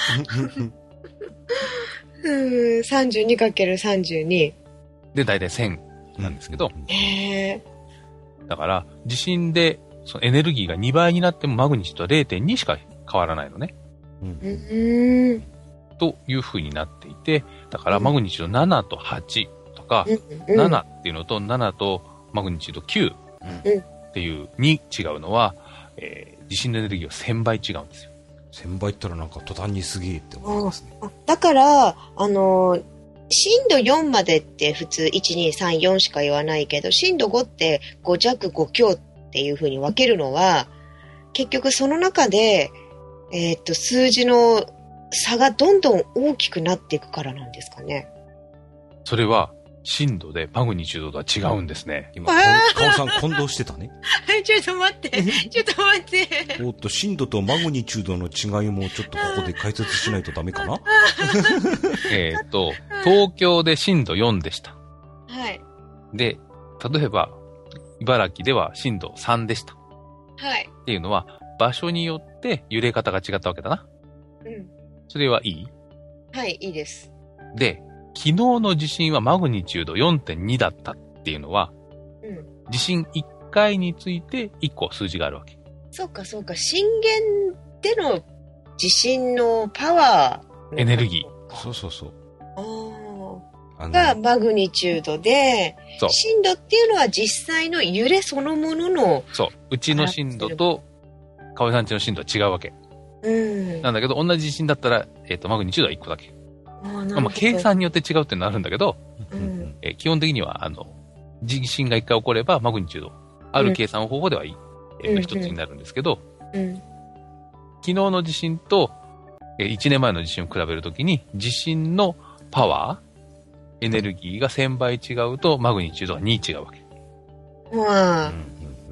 うん。さんじゅうにかけるさんじゅうに。 で、だいたいせんなんですけど、 へえ。 だから、地震で、そのエネルギーがにばいになってもマグニチュードは れいてんに しか変わらないのね。 うんうーん。 という風になっていて、だからマグニチュードななとはちとか、 うん。 ななっていうのとななとマグニチュードきゅうっていうに違うのは、えー地震のエネルギーはせんばい違うんですよ。 せんばい言ったらなんか途端にすげえって思いますね。 あだから、あのー、震度よんまでって普通いち、に、さん、よんしか言わないけど、震度ごってご弱ご強っていう風に分けるのは、結局その中で、えーっと、数字の差がどんどん大きくなっていくからなんですかね。 それは震度でマグニチュードとは違うんですね。 今、 あカオさん混同してたね。 ちょっと待って、ちょっと待って。 おっと、震度とマグニチュードの違いもちょっとここで解説しないとダメかな。 えっと、東京で震度よんでした。 はい。 で、例えば、茨城では震度さんでした。 はい。 っていうのは、場所によって揺れ方が違ったわけだな。 うん。 それはいい？ はい、いいです。 で、昨日の地震はマグニチュード よんてんに だったっていうのは、 うん。 地震いっかいについていっこ数字があるわけ。 そうか、そうか。震源での地震のパワー。 エネルギー。 そうそうそう。 ああがの、 マグニチュードで、 そう震度っていうのは実際の揺れそのものの、 そう。うちの震度と、川井さんちの震度は違うわけ。 うん。 なんだけど、同じ地震だったら、えっ、と、マグニチュードはいっこだけ。 あーなるほどまあ、計算によって違うっていうのはあるんだけど、 うんえー基本的には、あの、地震がいっかい起これば、マグニチュード、ある計算方法ではいい、えーと、一つになるんですけど、 うん。 昨日の地震と、えーいちねんまえの地震を比べるときに、地震のパワー、エネルギーがせんばい違うと、マグニチュードがに違うわけ。 まあ、 うんうん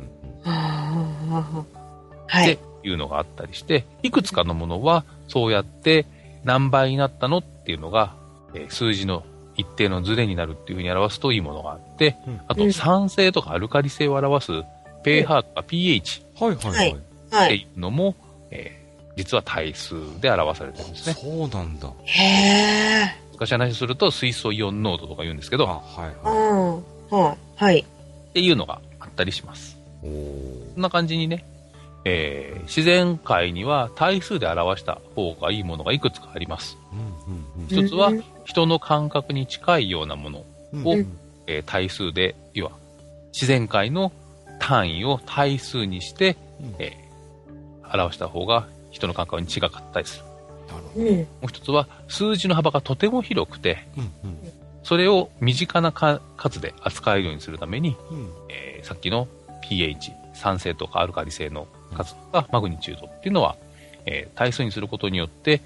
あーはい。 っていうのがあったりして、いくつかのものは、そうやって何倍になったのっていうのが、えー数字の一定のズレになるっていうふうに表すといいものがあって、 うんあとうん酸性とかアルカリ性を表す、ペーハーとか pH はいはいははいい。はい。 っていうのも、えー実は対数で表されてるんですね。 そうなんだ。 へえ。 昔話すると水素イオン濃度とか言うんですけど、 あ、 っはいはうん。はい。はい。 ていうのがあったりします。 い。おーそんな感じにね、えー自然界には対数で表した方がいいものがいくつかあります。 うんうん一つはうん人の感覚に近いようなもの、 うん。 をうんえー対数で、要は自然界の単位を対数にして、 うんえー表した方が人の感覚に近かったりする。 なるほど。 うん。 もう一つは数字の幅がとても広くて、 うんうんそれを身近なか数で扱えるようにするために、 うんえーさっきの pH、酸性とかアルカリ性の数とかマグニチュードっていうのは、えー対数にすることによって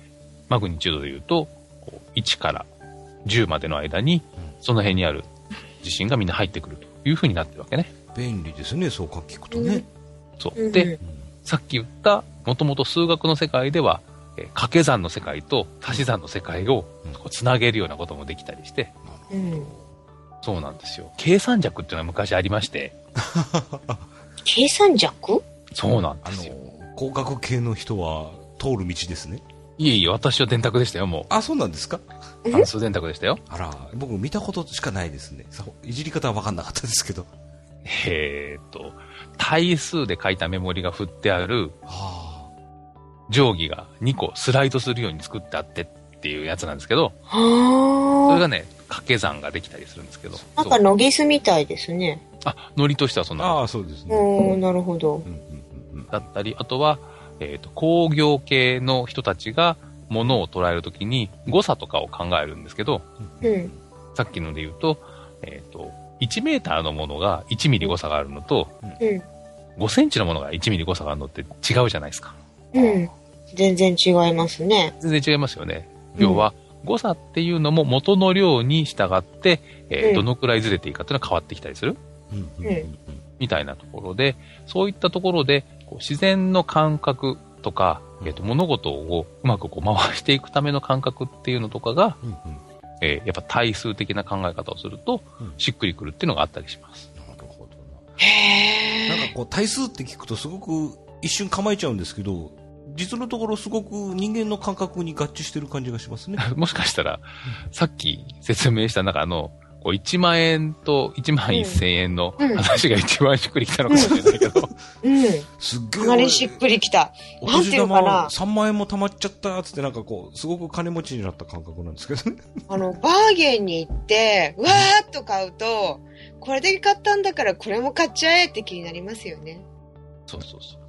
マグニチュードで言うと、いちからじゅうまでの間に、その辺にある地震がみんな入ってくるという風になってるわけね。 便利ですね、そうか聞くとね。 そう。で、うん、さっき言った、もともと数学の世界では、えー、掛け算の世界と足し算の世界をこうつなげるようなこともできたりして、うん、そうなんですよ。計算尺っていうのは昔ありまして。 計算尺？ そうなんですよ。 あの、工学系の人は通る道ですね。 いえいえ、私は電卓でしたよ、もう。 あ、そうなんですか？ 関数電卓でしたよ。 あら、僕見たことしかないですね。いじり方は分かんなかったですけど。 えーっと、対数で書いたメモリが振ってある、定規がにこスライドするように作ってあってっていうやつなんですけど、それがね、掛け算ができたりするんですけど。 なんかノギスみたいですね。 あ、ノリとしてはそんな。 ああ、そうですね。 おー、なるほど。 だったり、あとは、えーっと、工業系の人たちが物を捉えるときに誤差とかを考えるんですけど、うん、さっきので言うと、えーっと、いちメーターのものがいちミリ誤差があるのと、うん、ごセンチのものがいちミリ誤差があるのって違うじゃないですか。 うん。全然違いますね。 全然違いますよね。要は、誤差っていうのも元の量に従って、えーうん、どのくらいずれていいかっていうのは変わってきたりする。うん、みたいなところで、そういったところで、こう自然の感覚とか、えーと、物事をうまくこう回していくための感覚っていうのとかが、うんうん、えー、やっぱ対数的な考え方をすると、うん、しっくりくるっていうのがあったりします。 なるほどな。へー。なんかこう対数って聞くとすごく一瞬構えちゃうんですけど、実のところすごく人間の感覚に合致してる感じがしますね。 もしかしたら、さっき説明した中の、こういちまんえんといちまんせんえんの話が一番しっくりきたのかもしれないけど。 うん。すっげえ。かなりしっくりきた。 お年玉さんまんえんも貯まっちゃったっつってなんかこう、すごく金持ちになった感覚なんですけどね。 あの、バーゲンに行って、わーっと買うと、これで買ったんだからこれも買っちゃえって気になりますよね。 そうそうそう。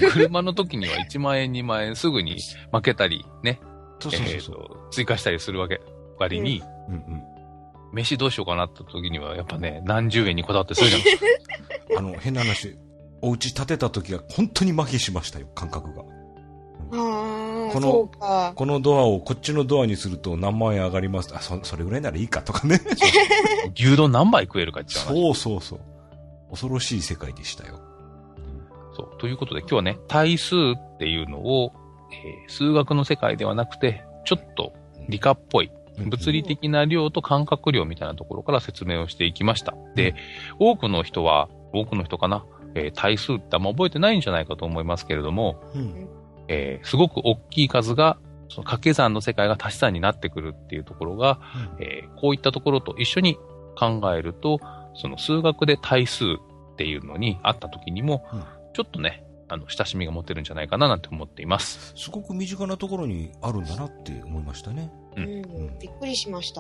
車の時にはいちまんえん、にまんえんすぐに負けたりね。そうそうそうそう、えー、追加したりするわけ。割に、うんうんうん、飯どうしようかなって時にはやっぱね、何十円にこだわってするじゃないですか。 あの、変な話、お家建てた時は本当に麻痺しましたよ、感覚が。 うん、 この、このドアをこっちのドアにすると何万円上がります。あ、そ、それぐらいならいいかとかね。 牛丼何杯食えるかってそうそうそう。恐ろしい世界でしたよ。 そう。ということで今日はね、対数っていうのを、えー、数学の世界ではなくて、ちょっと理科っぽい、物理的な量と感覚量みたいなところから説明をしていきました。で、多くの人は、多くの人かな、えー、対数ってあんま覚えてないんじゃないかと思いますけれども、うんえー、すごく大きい数が、その掛け算の世界が足し算になってくるっていうところが、うんえー、こういったところと一緒に考えると、その数学で対数っていうのにあった時にも、うんちょっとね、あの、親しみが持てるんじゃないかななんて思っています。 すごく身近なところにあるんだなって思いましたね。 うん。うん、びっくりしました。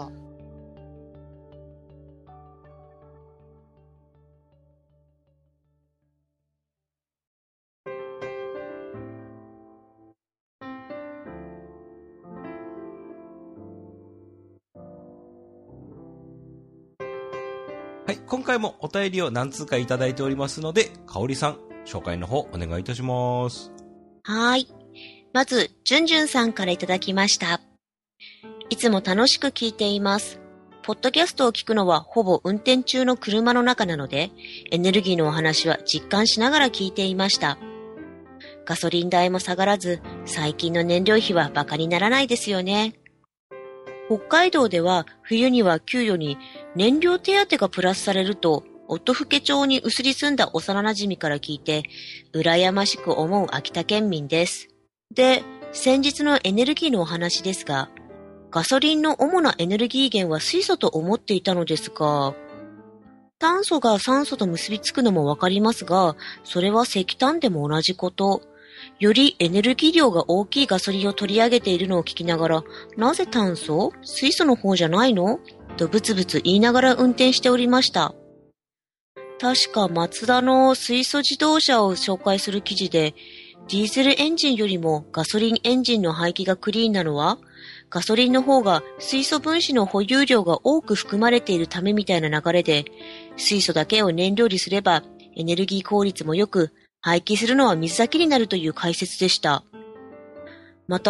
はい、今回もお便りを何通かいただいておりますので、かおりさん、紹介の方お願いいたします。 はい。まず、じゅんじゅんさんからいただきました。いつも楽しく聞いています。ポッドキャストを聞くのはほぼ運転中の車の中なので、エネルギーのお話は実感しながら聞いていました。ガソリン代も下がらず、最近の燃料費はバカにならないですよね。北海道では冬には給与に燃料手当がプラスされると、音更町に移り住んだ幼馴染から聞いて、羨ましく思う秋田県民です。で、先日のエネルギーのお話ですが、ガソリンの主なエネルギー源は水素と思っていたのですが、炭素が酸素と結びつくのもわかりますが、それは石炭でも同じこと。よりエネルギー量が大きいガソリンを取り上げているのを聞きながら、なぜ炭素？水素の方じゃないの？とブツブツ言いながら運転しておりました。確かマツダの水素自動車を紹介する記事で、ディーゼルエンジンよりもガソリンエンジンの排気がクリーンなのは、ガソリンの方が水素分子の保有量が多く含まれているためみたいな流れで、水素だけを燃料にすればエネルギー効率も良く、排気するのは水だけになるという解説でした。また、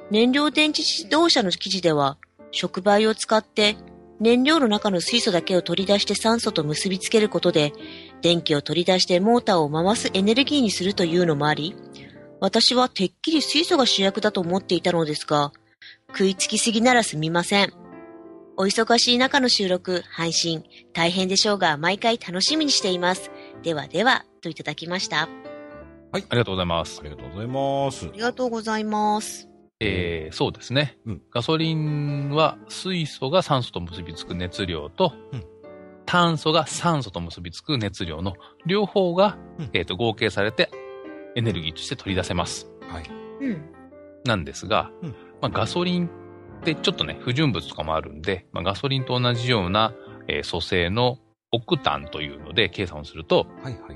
燃料電池自動車の記事では、触媒を使って燃料の中の水素だけを取り出して酸素と結びつけることで、電気を取り出してモーターを回すエネルギーにするというのもあり、私はてっきり水素が主役だと思っていたのですが、食いつきすぎならすみません。お忙しい中の収録、配信、大変でしょうが、毎回楽しみにしています。ではでは、といただきました。 はい、ありがとうございます。 ありがとうございます。 ありがとうございます。 えー、そうですね、 うん。 ガソリンは水素が酸素と結びつく熱量と、 うん、 炭素が酸素と結びつく熱量の両方が、うん、えーと、合計されてエネルギーとして取り出せます。 はい。 うん。 なんですが、うん、まあ、ガソリンってちょっとね、不純物とかもあるんで、まあ、ガソリンと同じような、えー、組成のオクタンというので計算をすると、 はいはい。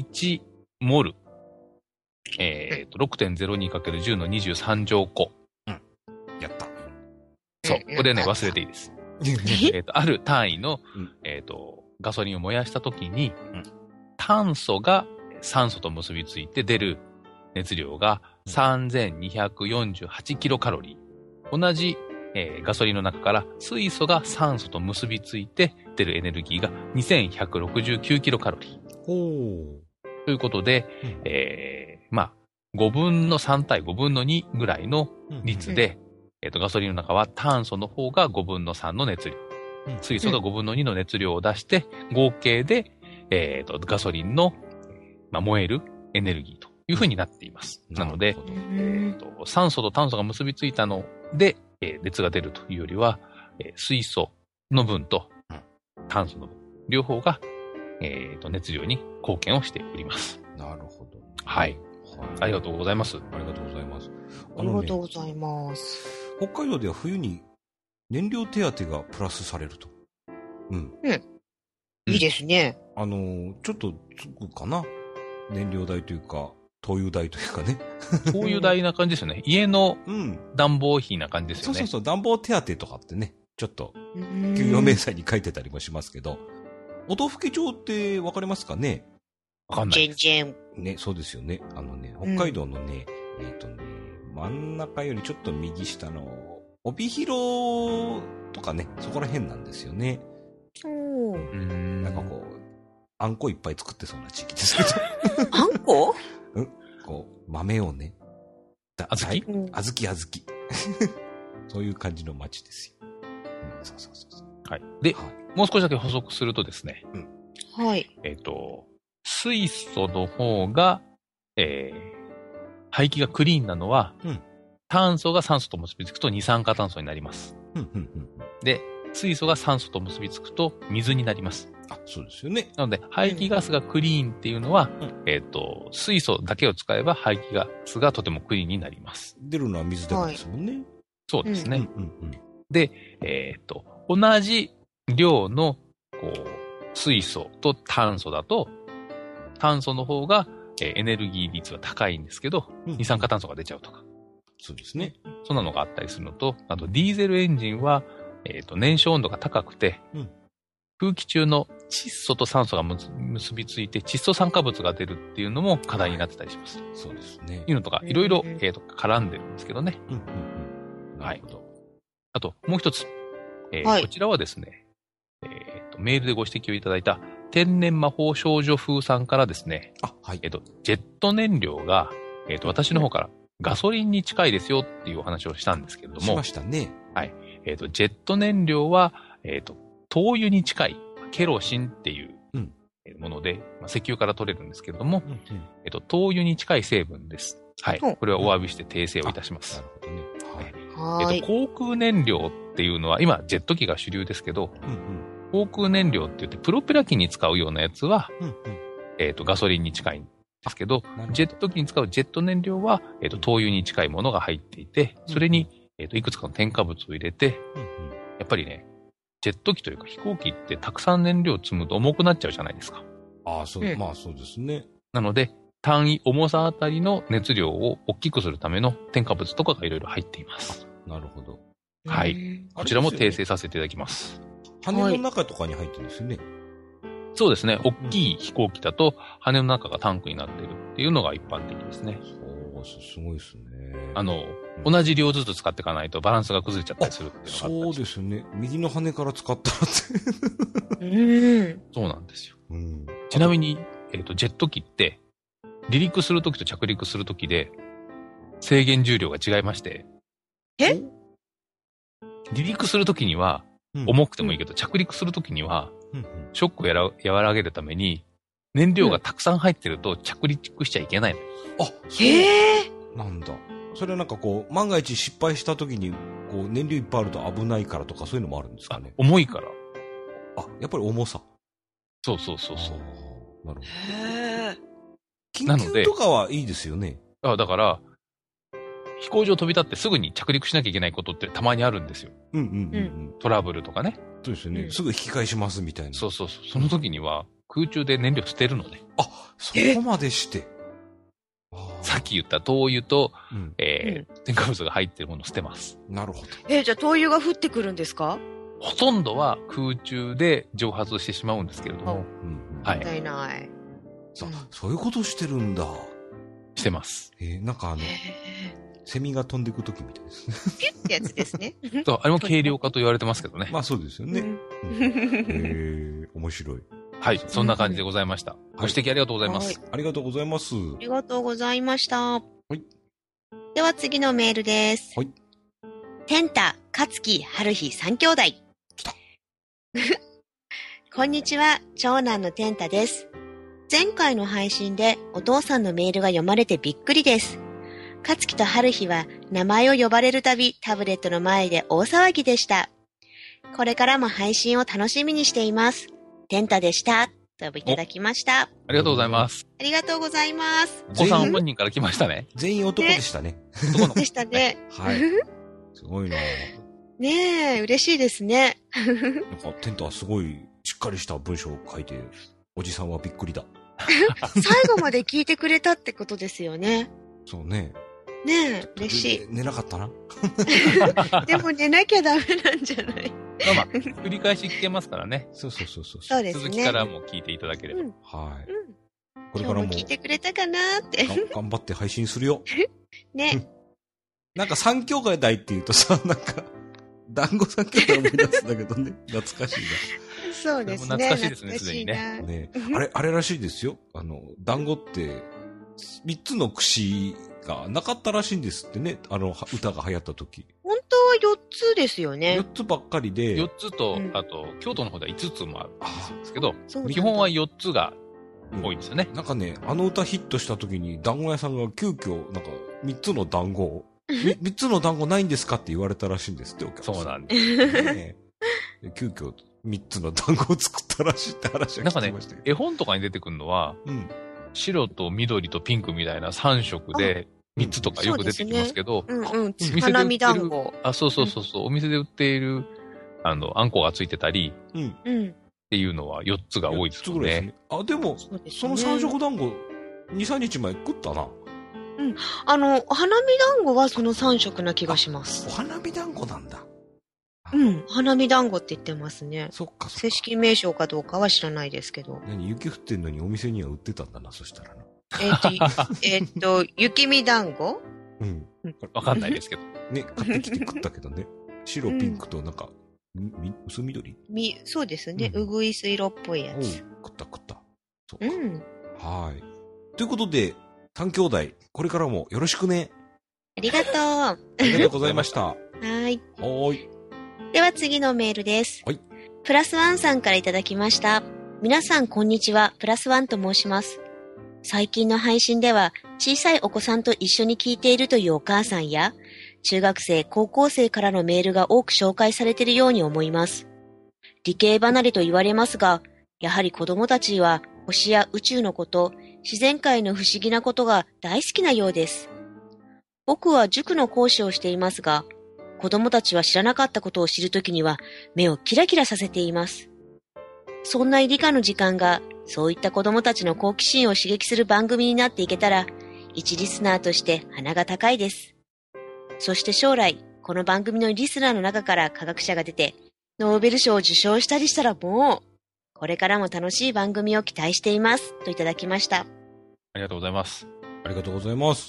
いちモル、えーと、ろくてんゼロにかけるじゅうのにじゅうさん乗個。 うん。やった。 そう。これね、忘れていいです。えっと、ある単位の、うん、えっと、ガソリンを燃やしたときに、うん、炭素が酸素と結びついて出る熱量がさんぜんにひゃくよんじゅうはちキロカロリー。同じ、えー、ガソリンの中から水素が酸素と結びついて出るエネルギーがにせんひゃくろくじゅうきゅうキロカロリー。 ほう。 ということで、うん、えー、まあ、ごぶんのさん対ごぶんのにぐらいの率で、うんうん、えっと、ガソリンの中は炭素の方がごぶんのさんの熱量、うん、水素がごぶんのにの熱量を出して、合計で、えっと、ガソリンの、まあ、燃えるエネルギーというふうになっています。うん、なので、えっと、酸素と炭素が結びついたので、えー、熱が出るというよりは、えー、水素の分と炭素の分、両方が、えっと、熱量に貢献をしております。 なるほど。 はい。ありがとうございます。 ありがとうございます。 ありがとうございます。 北海道では冬に燃料手当がプラスされると。うん。 うん。いいですね。 あの、ちょっとつくかな。燃料代というか、灯油代というかね。 灯油代な感じですよね。家の暖房費な感じですよね。 そうそうそう、暖房手当とかってね、ちょっと、給与明細に書いてたりもしますけど、音更町ってわかりますかね？ わかんない。 全然。 ね、そうですよね。あのね、北海道のね、うん、えっとね、真ん中よりちょっと右下の、帯広とかね、そこら辺なんですよね。 おー。 なんかこう、あんこいっぱい作ってそうな地域ですけど。あんこ？ うん。こう、豆をね、 だあずき？ あずきあずき。そういう感じの町ですよ。うん、そうそうそうそう。 はい。で、はい、もう少しだけ補足するとですね。 うん。 はい。 えっと、水素の方が、えー、排気がクリーンなのは、うん、炭素が酸素と結びつくと二酸化炭素になります。 うんうんうん、 で、水素が酸素と結びつくと水になります。 あ、そうですよね。 なので、排気ガスがクリーンっていうのは、うん、えっと、水素だけを使えば排気ガスがとてもクリーンになります。 出るのは水だけですもんね。はい、 そうですね。 うんうんうん、 で、えっと、同じ量の、こう、水素と炭素だと、炭素の方が、えー、エネルギー率は高いんですけど、うん、二酸化炭素が出ちゃうとか。 そうですね。 そんなのがあったりするのと、あとディーゼルエンジンは、えっと、燃焼温度が高くて、うん、空気中の窒素と酸素が結びついて窒素酸化物が出るっていうのも課題になってたりします。はい、 そうですね。 いうのとか、いろいろ、えっと、絡んでるんですけどね。 うんうんうん、 はい。あと、もう一つ。えーはい、こちらはですね、えっと、メールでご指摘をいただいた天然魔法少女風さんからですね、 あ、はい。 えっと、ジェット燃料が、えっと、私の方からガソリンに近いですよっていうお話をしたんですけれども。 しましたね。 はい。えっと、ジェット燃料は、えっと、灯油に近い、ケロシンっていうもので、うん、まあ、石油から取れるんですけれども、うんうん、えっと、灯油に近い成分です。はい。これはお詫びして訂正をいたします。 なるほどね。 はい。えっと、航空燃料っていうのは、今、ジェット機が主流ですけど、うんうん、航空燃料って言って、プロペラ機に使うようなやつは、うんうん、えっと、ガソリンに近いんですけど、どジェット機に使うジェット燃料は、えっと、灯油に近いものが入っていて、それに、えっと、いくつかの添加物を入れて、うんうん、やっぱりね、ジェット機というか飛行機ってたくさん燃料を積むと重くなっちゃうじゃないですか。 ああ、そう、うん、まあそうですね。 なので、単位重さあたりの熱量を大きくするための添加物とかがいろいろ入っています。 なるほど。 はい。こちらも訂正させていただきます。 羽の中とかに入ってるんですよね。 そうですね。大きい飛行機だと羽の中がタンクになっているっていうのが一般的ですね。 そかすすごいですね。 あの、うん、同じ量ずつ使っていかないとバランスが崩れちゃったりするっていうのがあったり。 そうですね。右の羽から使ったらってうん。 そうなんですよ。 うん、 ちなみに、えっと、ジェット機って、離陸するときと着陸するときで、制限重量が違いまして。 え？ 離陸するときには、重くてもいいけど、うん、着陸するときには、うん、ショックをやら和らげるために、燃料がたくさん入ってると着陸しちゃいけないの。 あ、そうなんだ。それはなんかこう、万が一失敗したときに、こう、燃料いっぱいあると危ないからとかそういうのもあるんですかね。 重いから。 あ、やっぱり重さ。 そうそうそうそう。 なるほど。 へー。 緊急とかはいいですよね。 あ、だから、飛行場飛び立ってすぐに着陸しなきゃいけないことってたまにあるんですよ。 うんうんうんうん。 トラブルとかね。 そうですよね。うん、すぐ引き返しますみたいな。 そうそうそう。その時には空中で燃料捨てるのね。 あ、そこまでして。 さっき言った灯油と、うん、えー、 うん、 添加物が入ってるものを捨てます。 なるほど。 えー、じゃあ灯油が降ってくるんですか？ ほとんどは空中で蒸発してしまうんですけれども。 うんうん、はい。もったいない。 そう、そういうことしてるんだ。 してます。 えー、なんかあの、セミが飛んでいくときみたいですね。 ピュッってやつですね。 そう、あれも軽量化と言われてますけどね。 まあそうですよね。うんうん、えー、面白い。 はい、そんな感じでございました。うん、ご指摘ありがとうございます、 はい。ありがとうございます。 ありがとうございました。はい。 では次のメールです。 はい。 テンタ、カツキ、ハルヒ三兄弟。 来た。 こんにちは、長男のテンタです。前回の配信でお父さんのメールが読まれてびっくりです。カツキとハルヒは名前を呼ばれるたびタブレットの前で大騒ぎでした。これからも配信を楽しみにしています。テンタでした。といただきました。 ありがとうございます。 ありがとうございます。 お子さん本人から来ましたね。 全員男でしたね。 男の子でしたね。 はい。すごいなねえ、嬉しいですね。 なんかテンタはすごいしっかりした文章を書いて、おじさんはびっくりだ。 最後まで聞いてくれたってことですよね。 そうね。 ねえ、嬉しい。 寝なかったな。 でも寝なきゃダメなんじゃない？ まあまあ、繰り返し聞けますからね。 そうそうそうそう。 そうですね。 続きからも聞いていただければ。 うん、 はい、 うん。 これからも。 今日も聞いてくれたかなーって。 頑張って配信するよ。 ね。 なんか三兄弟って言うとさ、なんか、団子三兄弟思い出すんだけどね。懐かしいな。 そうですね。 懐かしいですね、すでにね。 ね。あれ、あれらしいですよ。あの、団子って、三つの串がなかったらしいんですってね。あの、歌が流行った時。 本当は四つですよね。 四つばっかりで。 四つと、うん、あと、京都の方では五つもあるんですけど、基本は四つが多いんですよね、 うん。なんかね、あの歌ヒットした時に団子屋さんが急遽、なんか三つの団子を、三つの団子ないんですかって言われたらしいんですって、お客さん。 そうなんです、 ね。急遽三つの団子を作ったらしいって話が聞きましたけど。 なんかね、絵本とかに出てくるのは、うん、白と緑とピンクみたいな三色で、三つとかよく出てきますけど、 うんうん、花見団子。 あ、そうそうそうそう、うん、お店で売っている、あの、あんこがついてたり、うん。っていうのは四つが多いですよね。よっつぐらいですね。あ、 でも、そ, ね、その三色団子、二、三日前食ったな。 うん。あの、花見団子はその三色な気がします。 お花見団子なんだ。 うん。花見団子って言ってますね。 そっかそっか。 正式名称かどうかは知らないですけど。 何、雪降ってんのにお店には売ってたんだな、そしたらな。 えっと、えっと、雪見団子うん。 わかんないですけど。 ね、買ってきて食ったけどね。白、ピンクとなんか、うん、み薄緑み、そうですね。うぐいす色っぽいやつ。 食った食った。そうか。うん。 はい。ということで、三兄弟、これからもよろしくね。 ありがとう。 ありがとうございました。 はい。 はい。 では次のメールです。 はい。 プラスワンさんからいただきました。皆さんこんにちは。プラスワンと申します。最近の配信では、小さいお子さんと一緒に聞いているというお母さんや、中学生、高校生からのメールが多く紹介されているように思います。理系離れと言われますが、やはり子供たちは星や宇宙のこと、自然界の不思議なことが大好きなようです。僕は塾の講師をしていますが、子供たちは知らなかったことを知るときには目をキラキラさせています。そんな理科の時間が、そういった子供たちの好奇心を刺激する番組になっていけたら、一リスナーとして鼻が高いです。そして将来、この番組のリスナーの中から科学者が出て、ノーベル賞を受賞したりしたらもう、これからも楽しい番組を期待しています。といただきました。 ありがとうございます。 ありがとうございます。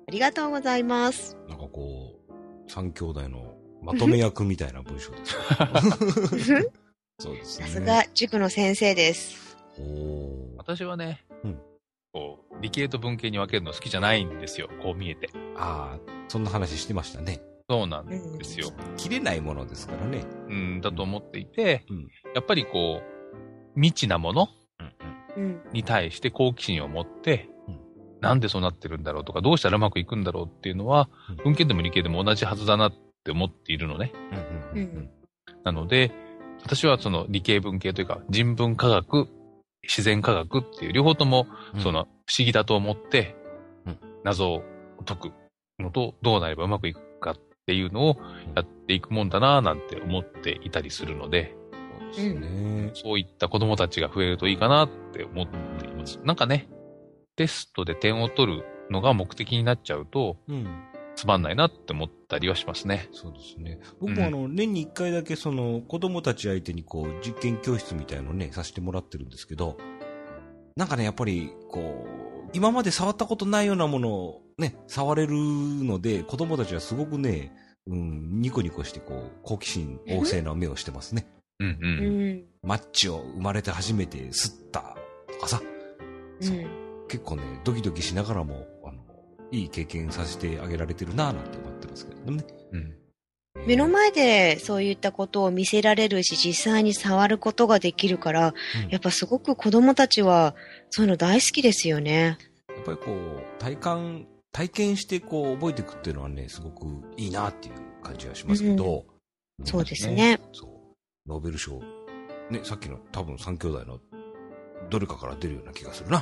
ありがとうございます。 なんかこう、三兄弟のまとめ役みたいな文章ですよ。そうですね。 さすが塾の先生です。 お私はね、 うん、 こう理系と文系に分けるの好きじゃないんですよ。こう見えて。 ああ、そんな話してましたね。 そうなんですよ。 切れないものですからね。 うん、だと思っていて、 うん、 やっぱりこう、未知なものに対して好奇心を持って、うん、なんでそうなってるんだろうとか、どうしたらうまくいくんだろうっていうのは、うん、文系でも理系でも同じはずだなって思っているのね。うんうんうん、なので、私はその理系文系というか、人文科学、自然科学っていう両方とも、その不思議だと思って、謎を解くのと、どうなればうまくいくかっていうのをやっていくもんだなぁなんて思っていたりするので、そうですね。そういった子供たちが増えるといいかなって思っています。なんかね、テストで点を取るのが目的になっちゃうと、うん、つまんないなって思ったりはしますね。 そうですね。僕もあの、うん、年に一回だけその子供たち相手にこう実験教室みたいのをね、させてもらってるんですけど、なんかね、やっぱりこう、今まで触ったことないようなものをね、触れるので、子供たちはすごくね、うん、ニコニコしてこう、好奇心旺盛な目をしてますね。うんうん。マッチを生まれて初めて吸ったとかさ、そう、うん、結構ね、ドキドキしながらも、あの、いい経験させてあげられてるなぁなんて思ってますけどね。うん。 目の前でそういったことを見せられるし、実際に触ることができるから、うん、やっぱすごく子供たちはそういうの大好きですよね。 やっぱりこう、体感、体験してこう覚えていくっていうのはね、すごくいいなっていう感じはしますけど。 うん、そうですね。 そう。ノーベル賞。ね、さっきの多分三兄弟のどれかから出るような気がするな。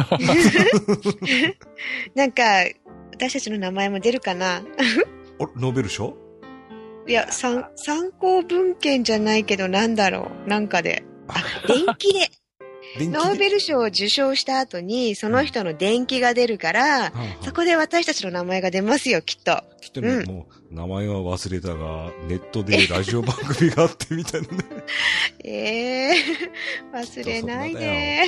なんか、私たちの名前も出るかな。 ノーベル賞？ いや、参考文献じゃないけど、なんだろう。なんかで。あ、伝記で。ノーベル賞を受賞した後に、その人の伝記が出るから、うん、そこで私たちの名前が出ますよ、きっと。 きっとね、うん、もう、名前は忘れたが、ネットでラジオ番組があってみたいなね。 ええー、忘れないで。ね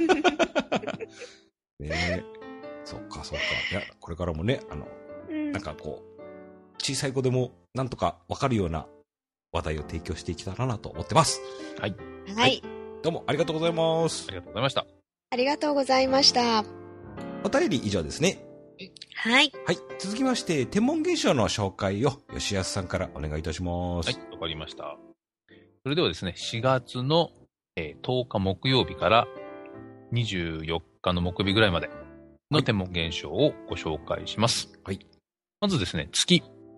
え。そっかそっか。いや、これからもね、あの、うん、なんかこう、小さい子でもなんとかわかるような話題を提供していけたらなと思ってます。はい。 はい。はい、 どうもありがとうございます。 ありがとうございました。 ありがとうございました。 お便り以上ですね。 はい。 はい。続きまして、天文現象の紹介を吉安さんからお願いいたします。 はい。わかりました。それではですね、しがつの、えー、とおか木曜日からにじゅうよっかの木曜日ぐらいまでの天文現象をご紹介します。はい。まずですね、月。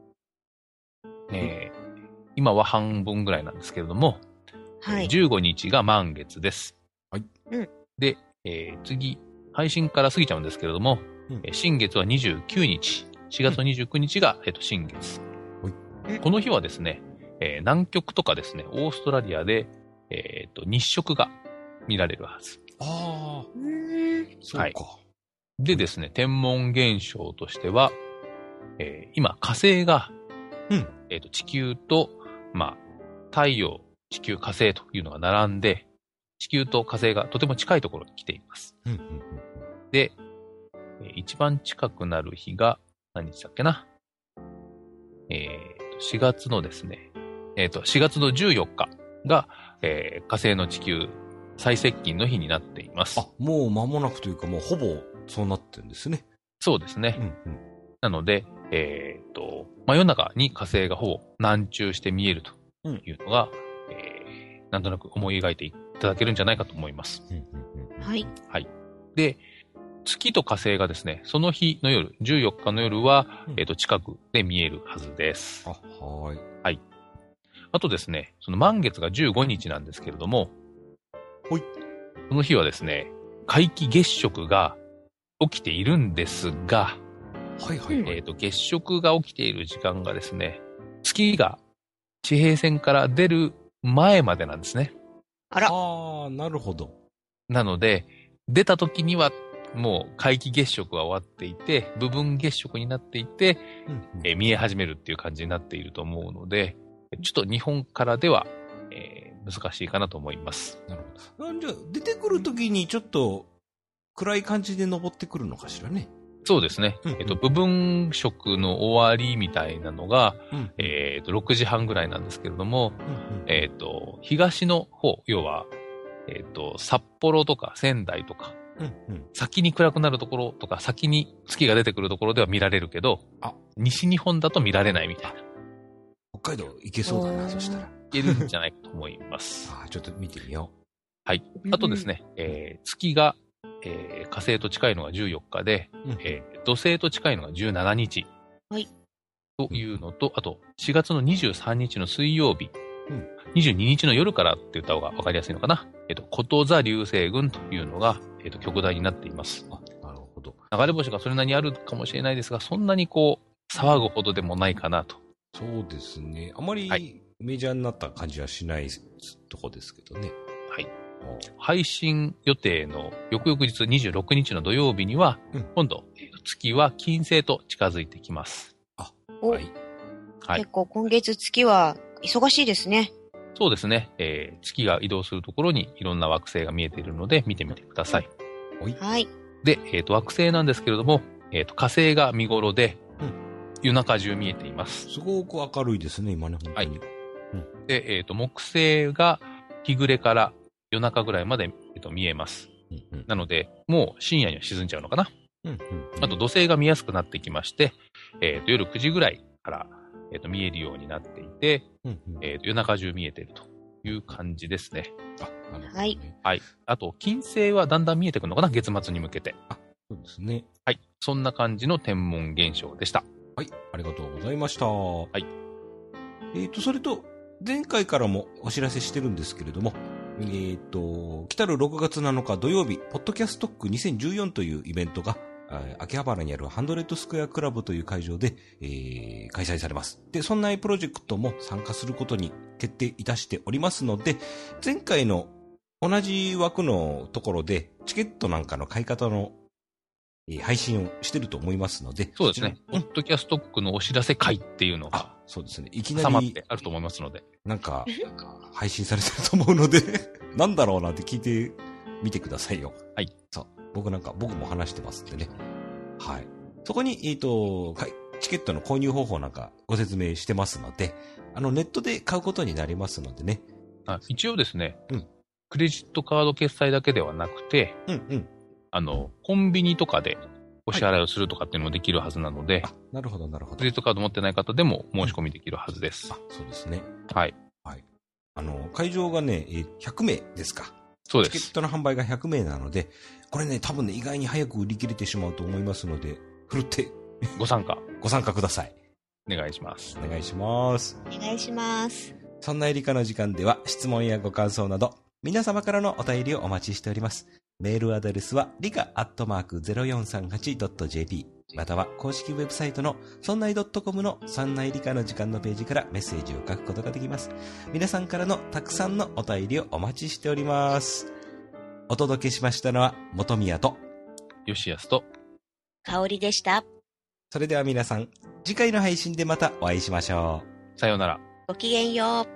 えー、今は半分ぐらいなんですけれども、はい、じゅうごにちが満月です。はい。で、えー、次、配信から過ぎちゃうんですけれども、うん、新月はにじゅうくにち、しがつのにじゅうくにちが、えー、と新月。はい。この日はですね、えー、南極とかですね、オーストラリアで、えー、と日食が見られるはず。ああ、そうか、はい。でですね、天文現象としては、えー、今火星が、うんえー、と地球と、まあ、太陽、地球、火星というのが並んで、地球と火星がとても近いところに来ています。うんうんうん、で、えー、一番近くなる日が、何日だっけな。えー、としがつのですね、えー、としがつのじゅうよっかが、えー、火星の地球最接近の日になっています。 あ、もう間もなくというか、もうほぼそうなってるんですね。 そうですね。うんうん、なので、えっ、ー、と、真夜中に火星がほぼ南中して見えるというのが、うんえー、なんとなく思い描いていただけるんじゃないかと思います。うんうんうん、はい。はい。で、月と火星がですね、その日の夜、じゅうよっかの夜は、うん、えっ、ー、と、近くで見えるはずです。あ、はい。はい。あとですね、その満月がじゅうごにちなんですけれども、はい。その日はですね、皆既月食が起きているんですが、はいはいはい。えっ、ー、と、月食が起きている時間がですね、月が地平線から出る前までなんですね。 あら。ああ、なるほど。 なので、出た時にはもう皆既月食は終わっていて、部分月食になっていて、うんうんえー、見え始めるっていう感じになっていると思うので、ちょっと日本からでは、えー、難しいかなと思います。 なるほど。じゃあ、出てくる時にちょっと暗い感じで登ってくるのかしらね。 そうですね。 うんうんえっと、部分食の終わりみたいなのが、 うんえっと、ろくじはんぐらいなんですけれども、 うんうんえっと、東の方、要は、えっと、札幌とか仙台とか、 うんうん先に暗くなるところとか、先に月が出てくるところでは見られるけど、 あ西日本だと見られないみたいな。 北海道行けそうだな、 おーそしたら。 いけるんじゃないかと思います。 あーちょっと見てみよはい。あとですね、えー月が、えー火星と近いのがじゅうよっかで、 う。うんえー土星と近いのがじゅうしちにち。 はい。 というのと、あと、しがつのにじゅうさんにちの水曜日、 うんにじゅうににちの夜からって言った方が分かりやすいのかな。えっ、と、こと座流星群というのが、えっ、と、極大になっています。 あ、なるほど。 流れ星がそれなりにあるかもしれないですが、そんなにこう、騒ぐほどでもないかなと。 そうですね。あまりはいメジャーになった感じはしないとこですけどね。 はい。 お配信予定の翌々日にじゅうろくにちの土曜日には、 うん今度、えーと月は金星と近づいてきます。 おはい。 はい結構今月月は忙しいですね。 そうですね。えー月が移動するところにいろんな惑星が見えているので見てみてください。 おい。 はい。で、 で、えっ、と、惑星なんですけれども、えっ、と、火星が見頃で、 うん夜中中見えています。 すごく明るいですね、今ね、本当に。 で、えっ、と、木星が日暮れから夜中ぐらいまで、えーと見えます。 うんうんなので、もう深夜には沈んじゃうのかな。 うんうんあと土星が見やすくなってきまして、えっ、と、夜くじぐらいから、えっ、と、見えるようになっていて、 うんうんえっ、と、夜中中見えているという感じですね。 あ、なるほどね。 はいはい。あと、金星はだんだん見えてくるのかな、月末に向けて。 そうですね。 はい。そんな感じの天文現象でした。 はい、ありがとうございました。 いえっ、と、それと、前回からもお知らせしてるんですけれども、えっ、と、来たるろくがつなのか土曜日、ポッドキャストックにせんじゅうよんというイベントが、あ秋葉原にあるハンドレッドスクエアクラブという会場で、えー開催されます。で、そんなプロジェクトも参加することに決定いたしておりますので、前回の同じ枠のところで、チケットなんかの買い方の、えー配信をしてると思いますので、 そうですね。 そちらポッドキャストックのお知らせ会っていうのがあ、そうですね。いきな挟まっりて、あると思いますので。 なんか、配信されてると思うので、なんだろうなって聞いてみてくださいよ。 はい。 そう。僕なんか、僕も話してますんでね。はい。そこに、えっ、と、かいチケットの購入方法なんかご説明してますので、あの、ネットで買うことになりますのでね。 あ一応ですね、 うんクレジットカード決済だけではなくて、 うんうん。 あの、コンビニとかでお支払いをするとかっていうのもできるはずなので、 あ、なるほど、なるほどクレジッ。トカード持ってない方でも申し込みできるはずです。 あ、そうですね。 はい。 あの、会場がね、えーひゃくめいですか。 そうです。 チケットの販売がひゃくめいなので、これね、多分ね、意外に早く売り切れてしまうと思いますので、ふるってご参加ご参加ください。 お願いします。 お願いします。 お願いします。 そんなエリカの時間では質問やご感想など皆様からのお便りをお待ちしております。メールアドレスはリカアットマーク ゼロよんさんはちドットジェーピー または公式ウェブサイトのそんない .com のそんない理科の時間のページからメッセージを書くことができます。皆さんからのたくさんのお便りをお待ちしております。お届けしましたのは元宮と、 吉安と、 香りでした。 それでは皆さん次回の配信でまたお会いしましょう。 さようなら。 ごきげんよう。